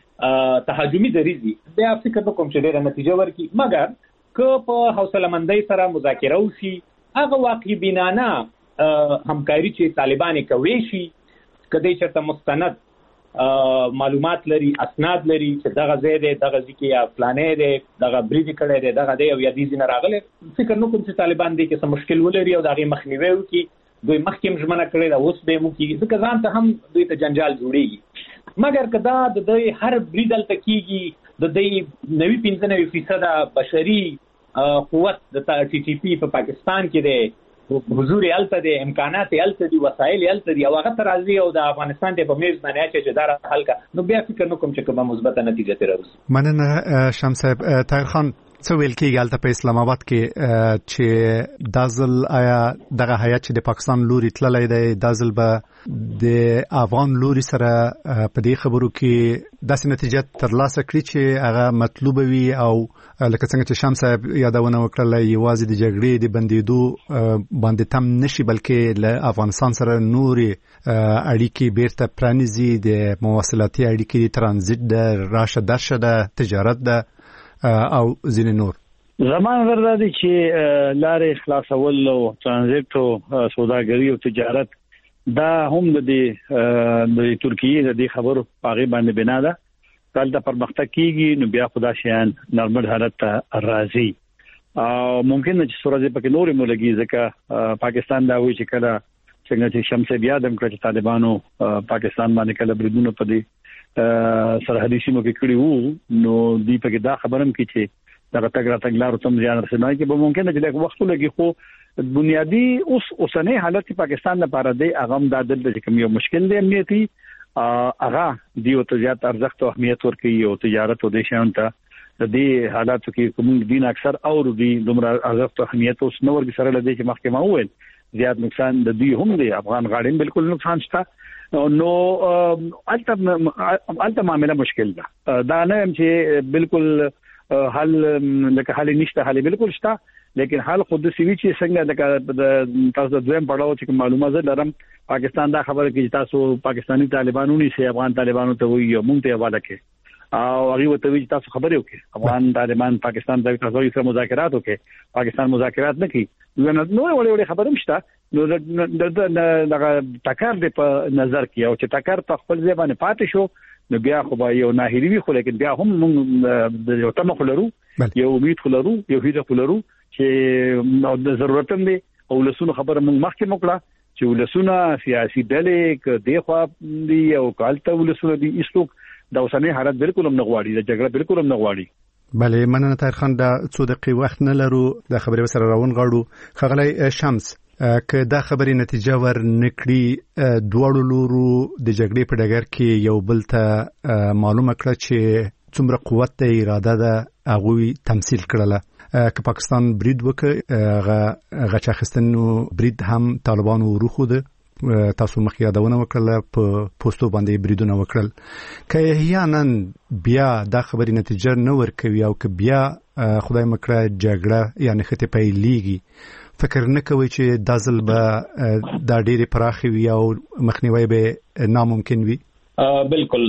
تهاجمي دریزي بیا فکر وکم چې ډېره نتیجه ورکړي مګر که په حوصله مندۍ سره مذاکره وشي هغه واقع بینانه همکاري چې طالبان کوي شي که دوی چېرته مستند معلومات لري اسناد لري چې دغه ځای دی دغه ځای کې یا فلانې دی دغه برید کړی دی دغه دی او یا دې ځای نه راغلی فکر نه کوم چې طالبان دې کې څه مشکل ولري او د هغې مخنیوی وکړي دوی مخکې هم ژمنه کړې ده اوس به یې وکړي ځکه ځان ته هم دوی ته جنجال جوړېږي مګر که دا د دوی هر برید هلته کېږي د دوی نوي پنځه نوي فیصده بشري قوت د ټي ټي پي په پاکستان کې دی حضور یې هلته دی امکانات یې هلته دي وسایل یې هلته دي او هغه ته راځي او د افغانستان دی په میز باندې اچوي چې دا راته حل کړه نو بیا فکر نه کوم چې کومه مثبته نتیجه ترې راوځي. مننه شمس صاحب. طاهر خان څه ویل کېږي هلته په اسلام آباد کې چې دا ځل آیا دغه هیات چې د پاکستان لوري تللی دی دا ځل به د افغان لوري سره په دې خبرو کې داسې نتیجه ترلاسه کړي چې هغه مطلوبه وي او لکه څنګه چې شمس صاحب یادونه وکړله یوازې د جګړې د بندېدو باندې تم نشي بلکې له افغانستان سره نورې اړیکې بیرته پرانیزي د مواصلاتي اړیکې د ترانزیت د راشه درشه د تجارت د او ځینې نور. زمان نظر دا دی چې لارې خلاصول او ترانزیت او سوداګري او تجارت دا هم د د ترکیې د دې خبرو پاغي باندې بنا ده کله د پرمختګ کیږي نو بیا خدا شیان نارمل حالت ته راځي او ممکن چې سورځي پکې نورې مولګي ځکه پاکستان دا وایي چې کله څنګه چې شمس بیا د کړه طالبانو پاکستان باندې کله بریدونه پدې سرحدي سیمو کې کړي وو نو دی په کې دا خبرم کې چې دا تګ راتګ لارو تم ځان رسنای کې به ممکن چې لږ وخت لګي خو بنیادی اوس اوسنۍ حالت پاکستان لپاره دی اغم د عدل د کوم یو مشکل دی امنیتي اغه دی او ته زیات ارزښت او اهمیت ورکوي او تجارت او د شان ته د دې حالاتو کې کوم دین اکثر او دی دومره ارزښت او اهمیت اوس نو ورګ سره لدی چې مخکې ما وویل زیات نقصان د دوی هم دی افغان غاړي بالکل نقصان شته نو الته الته معاملې مشکل ده دا نه هم چې بالکل حل لکه حل نشته حل بالکل شته لیکن حال خود سوي چې څنګه د تاسو د دویم پړاو چې معلومات لرم پاکستان دا خبره کوي چې تاسو پاکستانی طالبانو نه سي افغان طالبانو ته وایي مونږ ته حواله کړي او هغه وته وی تاسو خبرې وکړي افغان طالبان پاکستان د تاسو سره مذاکرات وکړي پاکستان مذاکرات نه کوي نو نو وړي وړي خبره مشته نو د د ټکر په نظر کې او چې ټکر په خپل ځای باندې پاتې شو نو بیا خو به یو ناهیلی وي خو لیکن بیا هم موږ د یو تمه خلرو یو امید خلرو یو هیله خلرو چې د ضرورت هم دي او لسونو خبره موږ مخکې موکړه چې ولسونه سیاسي ډلې ک د خوا دي او کالته ولسونه دي ایستوک د اوسنۍ حالت بالکل هم نغواړي د جګړه بالکل هم نغواړي بله مننه طاهر خان دا څو دقیقې وخت نه لرو د خبرې سره روان غاړو خغلی شمس که دا خبرې نتیجه ور نکړي دواړو لورو د جګړې په ډګر کې یو بل ته معلومه کړه چې څومره قوت ته اراده ده هغوی تمثيل کړله که پاکستان برید وکړي غچ اخیستنو برید هم طالبانو وروخو ده تاسو مخ یادونه وکړه په پوسټو باندې بریدونه وکړل که یانن بیا دا خبرې نتیجه نه ورکوي او که بیا خدای مکړه جګړه یعنی خته پیلېږي فکر نه کوي چې دازل به دا ډېری پراخي وي او مخنیوي به ناممکن وي بالکل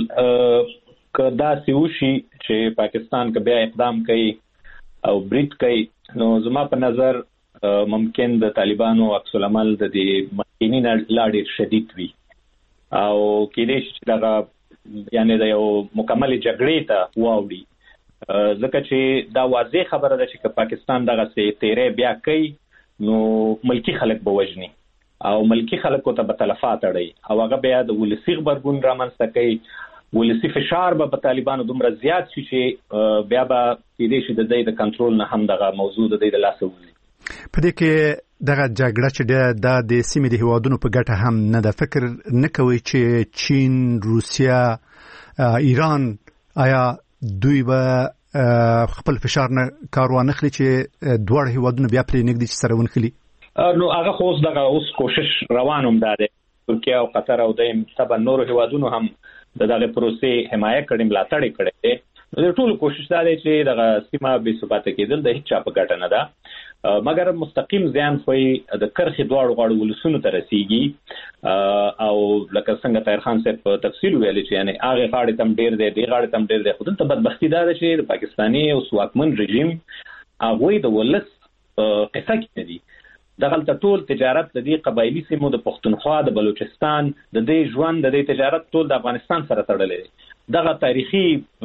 که دا سوشي چې پاکستان که بیا اقدام کوي او برید کوي نو زما په نظر ممکن د طالبانو عکس العمل د دې مخکینی لاړې شدید وي او کېدې چې دا یعنی د یو مکمل جګړې ته واوړي ځکه چې دا واضح خبره ده چې پاکستان دغه سي تیرې بیا کوي نو ملکی خلک به وژني او ملکی خلکو ته به تلفات اړي او هغه بیا د ولسی خبرګون رامنځته کوي ولسی فشار به په طالبانو دومره زیات شي چې بیا به کېدې شي د دې د کنټرول نه هم دغه موضوع د دې د لاسه وځي په دې کې دغه جګړه چې د د سیمې د هیوادونو په ګټه هم نه ده فکر نه کوي چې چین روسیا ایران آیا دوی به خپل فشار نه کار وانخلي چې دوه هیوادونو بیا پرې نګدي چې سره ونخلي نو هغه خو دغه اوس کوشش روانوم ده ترکیه او قطر او د تبع نور هیوادونو هم دغه پروسې حمایت کړي ملاتړ کړي نو ټول کوشش دا دی چې دغه سیمه به ثبات کېدل د هیڅ چا په ګټه نه ده مګر مستقیم ځان خو د کرخي دواړو غاړو ولسونو ته رسیږي او لکه څنګه طاهر خان صاحب په تفصیل ویلي چې یعنی هغه غاړې تم ډیر دی دی غاړې تم ډیر دی خو دلته بدبختی دا ده چې پاکستاني او سواکمن رژیم هغه د ولس قصه کې دي دغه ټول تجارت د دې قبایلی سیمو د پښتونخوا د بلوچستان د دې ژوند د دې تجارت ټول د افغانستان سره تړلې دي دغه تاریخي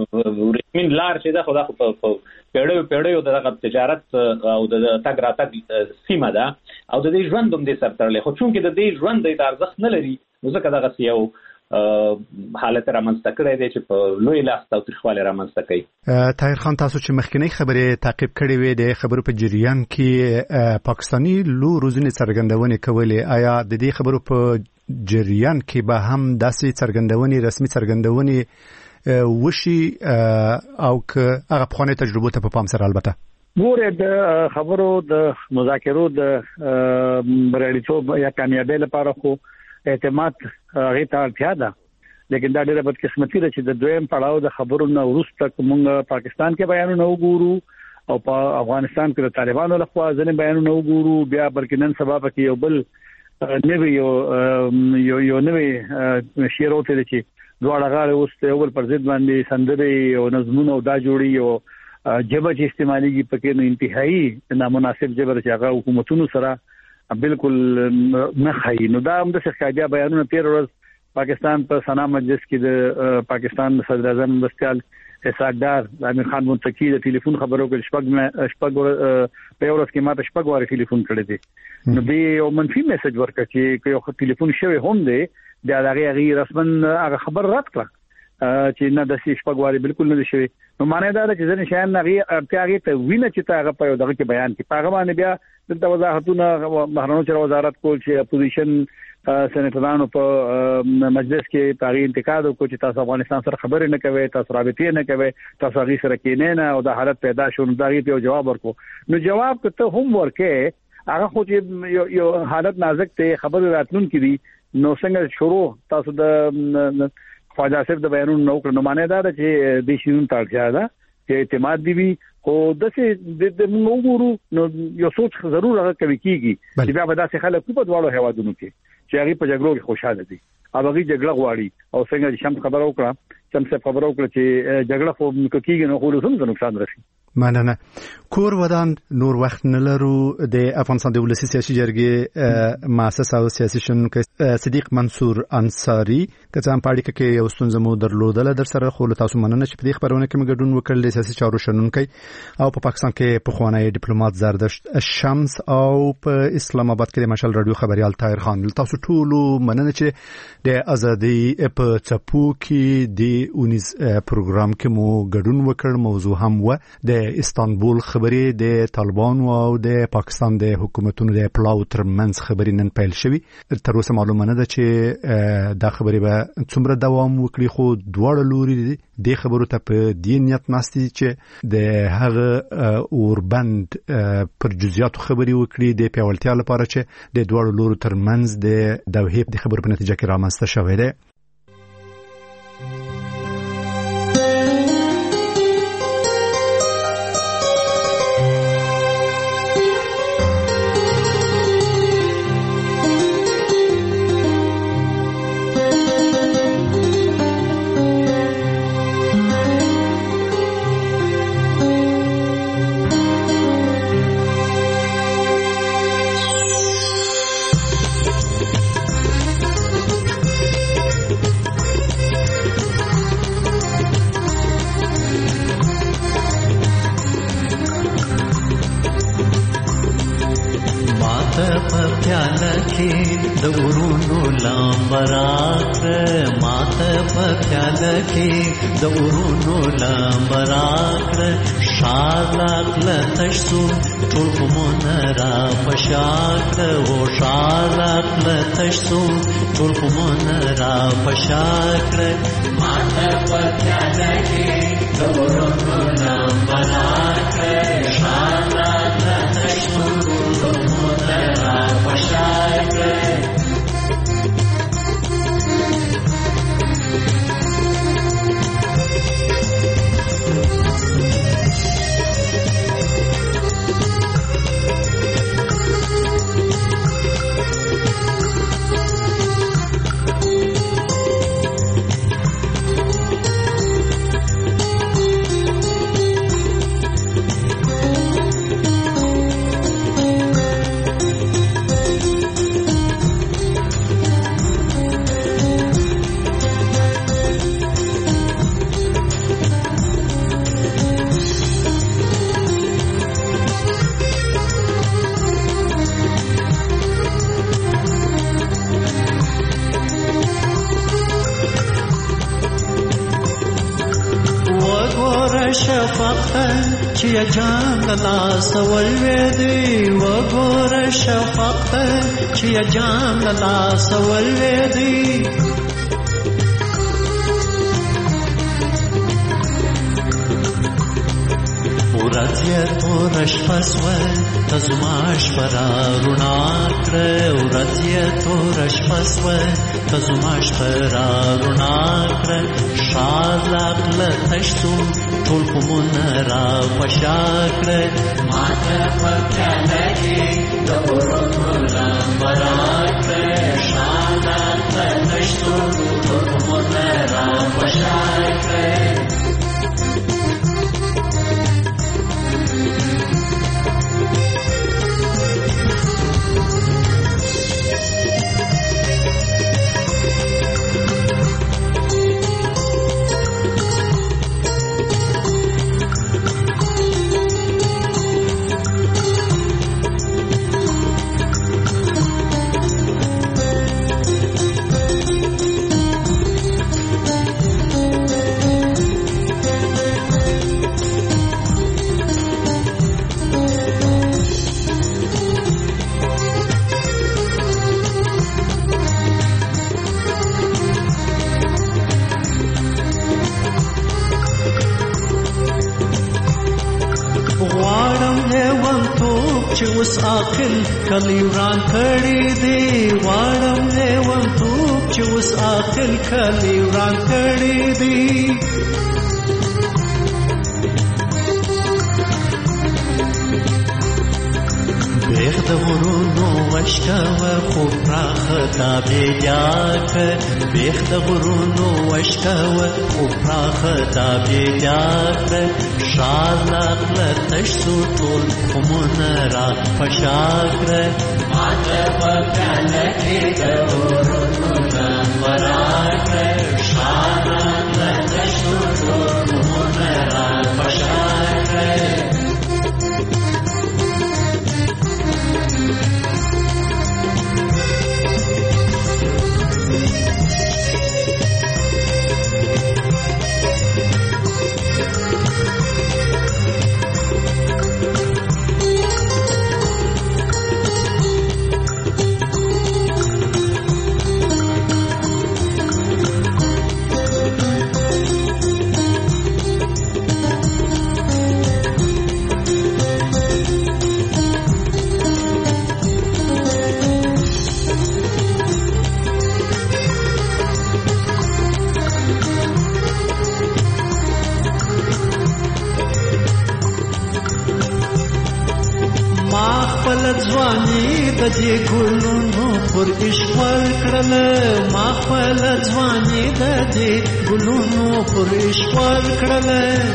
رسمین لار چې دا خو د پیړیو پیړیو دغه تجارت او د تګ راتګ سیمه ده او د دې ژوند هم د سره تړلې خو چونکې د دې ژوند د ارزښت نه لري نو ځکه دغه یو حالت رامنځته کړی دی چې په لوی لاس او تخواله رامنځته کوي طاهر خان تاسو چې مخکینی خبرې تعقیب کړې وې د خبرو په جریان کې پاکستانی لو روزنې څرګندونې کولې آیا د دې خبرو په جریان کې به هم داسې څرګندونې رسمي څرګندونې وشي او که هغه پخوانۍ تجربو ته په پام سره البته ګوره د خبرو د مذاکرو د بریالیتوب یا کامیابی لپاره خو اعتماد هغه ته اړتیا ده لیکن دا ډېره بدقسمتي ده چې د دویم پړاو د خبرو نه وروسته موږ پاکستان کې بیانونه وګورو او په افغانستان کې د طالبانو لخوا ځنې بیانونه وګورو بیا بلکې نن سبا کې یو بل نوی یو یو نوی شعر وته چې دواړه غاړې اوس یو بل پر ضد باندې سندري او نظمونه دا جوړي او جبه چې استعماليږي پکې نو انتهایی نامناسب جبر چې هغه حکومتونو سره بالکل نه خای نو دا هم د ښکایا بیانونه تیر ورځ پاکستان په سنا مجلس کې د پاکستان صدر اعظم بستیال اسحاق ډار امیر خان منتقی د ټلیفون خبرو کې شپږ شپږ په ورځ کې ماته شپږ واره ټلیفون کړی دی نو به یو منفي میسج ورکړ چې یو ټلیفون شوی هم دی دا هغه غیر رسمن هغه خبر رد کړ چې نه د شپږ واره بالکل نه شوی نو معنی دا چې ځنه شیان هغه ارتیاغه ته وینه چې هغه په دغه کې بیان کې هغه باندې بیا د وضاحتونه بهرنیو چارو وزارت کول چې اپوزیشن سېنیټرانو په مجلس کې تاریخ انتقاد وکړي چې تاسو افغانستان سره خبرې نه کوي تاسو رابطې نه کوي تاسو هغه سره کېنه نه او د حالت پیدا شون دا یې یو جواب ورکو نو جواب ته هم ورکې هغه خو چې یو حالت نازک ته خبر راتلون کړي نو څنګه شروع تاسو د خواجه صاحب د بیانونو نو کړنو معنی دا چې د شینون تاړتیا ده چې اعتماد دی خو دسه د موږ ورو نو یو سوچ ضرور هغه کوي کیږي چې بیا به داسې خلک په دواړو هوادونو کې چې هغه په جګړو کې خوشاله دي او هغه جګړه غواړي او څنګه چې شم خبر وکړه چې څه خبر وکړه چې جګړه خو کیږي نو خو له نقصان رسي مننه کور ودان نور وخت نه لرو د افغانستان د ولسی سیاسي جرګې مؤسسه او سیاسي شنونکو صدیق منصور انصاری کڅام پاړی کې یو ستونزه مو درلودل در سره خو تاسو مننه چې په دې خبرونه کې مګډون وکړل د سیاسي چارو شنونکو او په پاکستان کې په خوانی ډیپلوماټ زردشت شمس او په اسلام آباد کې د مشال رادیو خبريال طاهر خان تاسو ټول مننه چې د ازادي په چپو کې د اونیز پروګرام کې مو ګډون وکړ موضوع هم و د استانبول خبرې د طالبانو او د پاکستان د حکومتونو د پلاو ترمنځ خبرې نن پیل شوې تر اوسه معلومه نه ده چې دا خبرې به څومره دوام وکړي خو دواړه لوري د خبرو ته په دې نیت ناستي چې د هغه اوربند پر جزئیاتو خبرې وکړي د پیاوړتیا لپاره چې د دواړو لورو ترمنځ د دوحې د خبرو په نتیجه کې رامنځته شوې ده چې جام لا سول وېدی وګور شفقت چې جام لا سول وېدی ورځ تورش پسوه تزماش پرارونا کړ ورځ تورش پسوه تزماش پرارونا کړ شالاق لتشتو ټول کومون را پشاکړ ماته پکاله کې د ورونو لمبرات شالاق لتشتو ټول کومون را پشاکړ چې اوس عاقل کلی وران کړی دی واړم لیوم توب چې اوس عاقل کلی وران کړی دی بیخ د غرونو وشکوه خو پراخه دا بیدیاک بیخ د غرونو وشکوه خو پراخه دا بیدیاک شال اقله تشتو ټول خمونه را فشاکر ماته په پیاله کې د غرونو نمبراکر شال اقله تشتو ټول خمونه را فشاکر ځواني د دې ګلونو پر اشوال کړل ما خپل ځواني د دې ګلونو پر اشوال کړل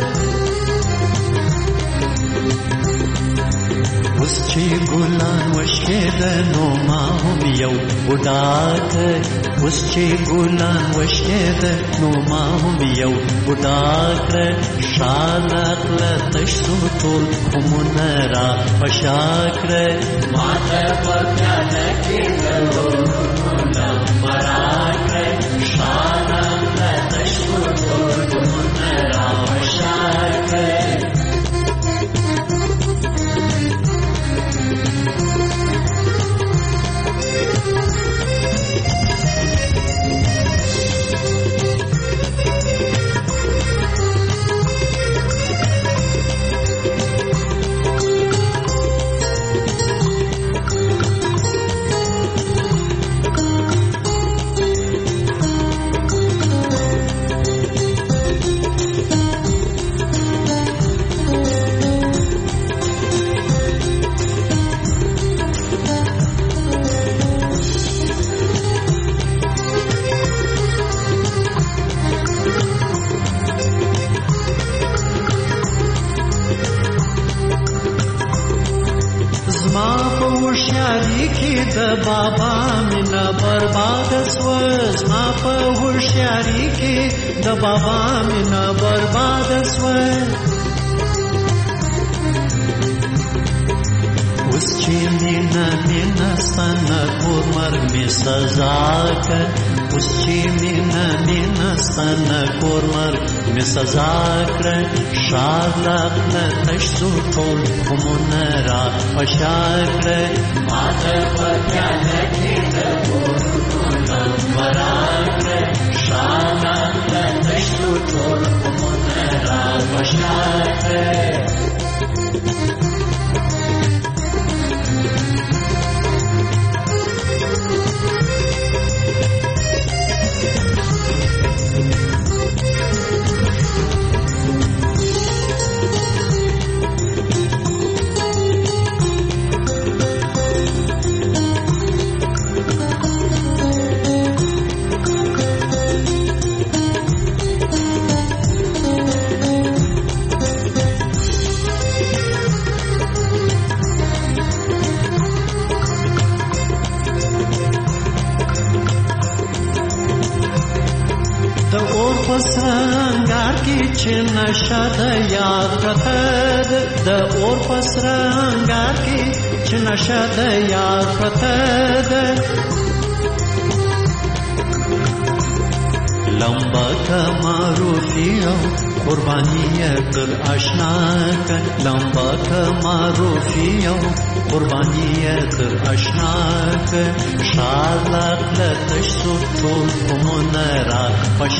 اوس چې ګلان وشکېد نو ما هم یو بوډاک اوس چې ګلان وشکېد نو ما هم یو بوډاک شال اقله تشتو ټول خمونه را فشاکر ماته په پیاله کې د غرونو نمبراکر شال اقله تشتو ټول خمونه را فشاکر بابا مینا برباد سو زما په هوښیاري کې د بابا مینا برباد سو اوس چې مینا مینا ستنه کور مرګ می سزا که اوس چې مینا مینا ستنه کور مرګ می سزا کړه شال اقله تشتو ټول خمونه را فشار کړه ماته په پیاله کې د غرونو نمبراکر شال اقله تشتو ټول خمونه را فشار کړه نشه د یاد پرته د اور پس رنګار کې چې نشه د یاد پرته لمبا کماروفی او قربانی تر آشنا کن لمبا کماروفی او قربانی تر آشنا کن شادلق لتشتو طول کمونه را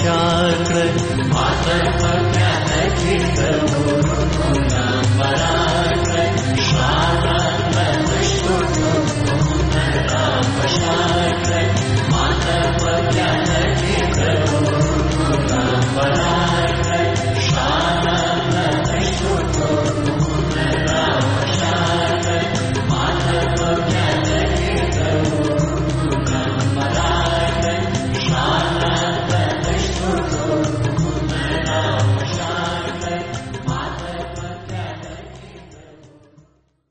پشاکر ماتر پر پیانه کی تر بورنو نمبرا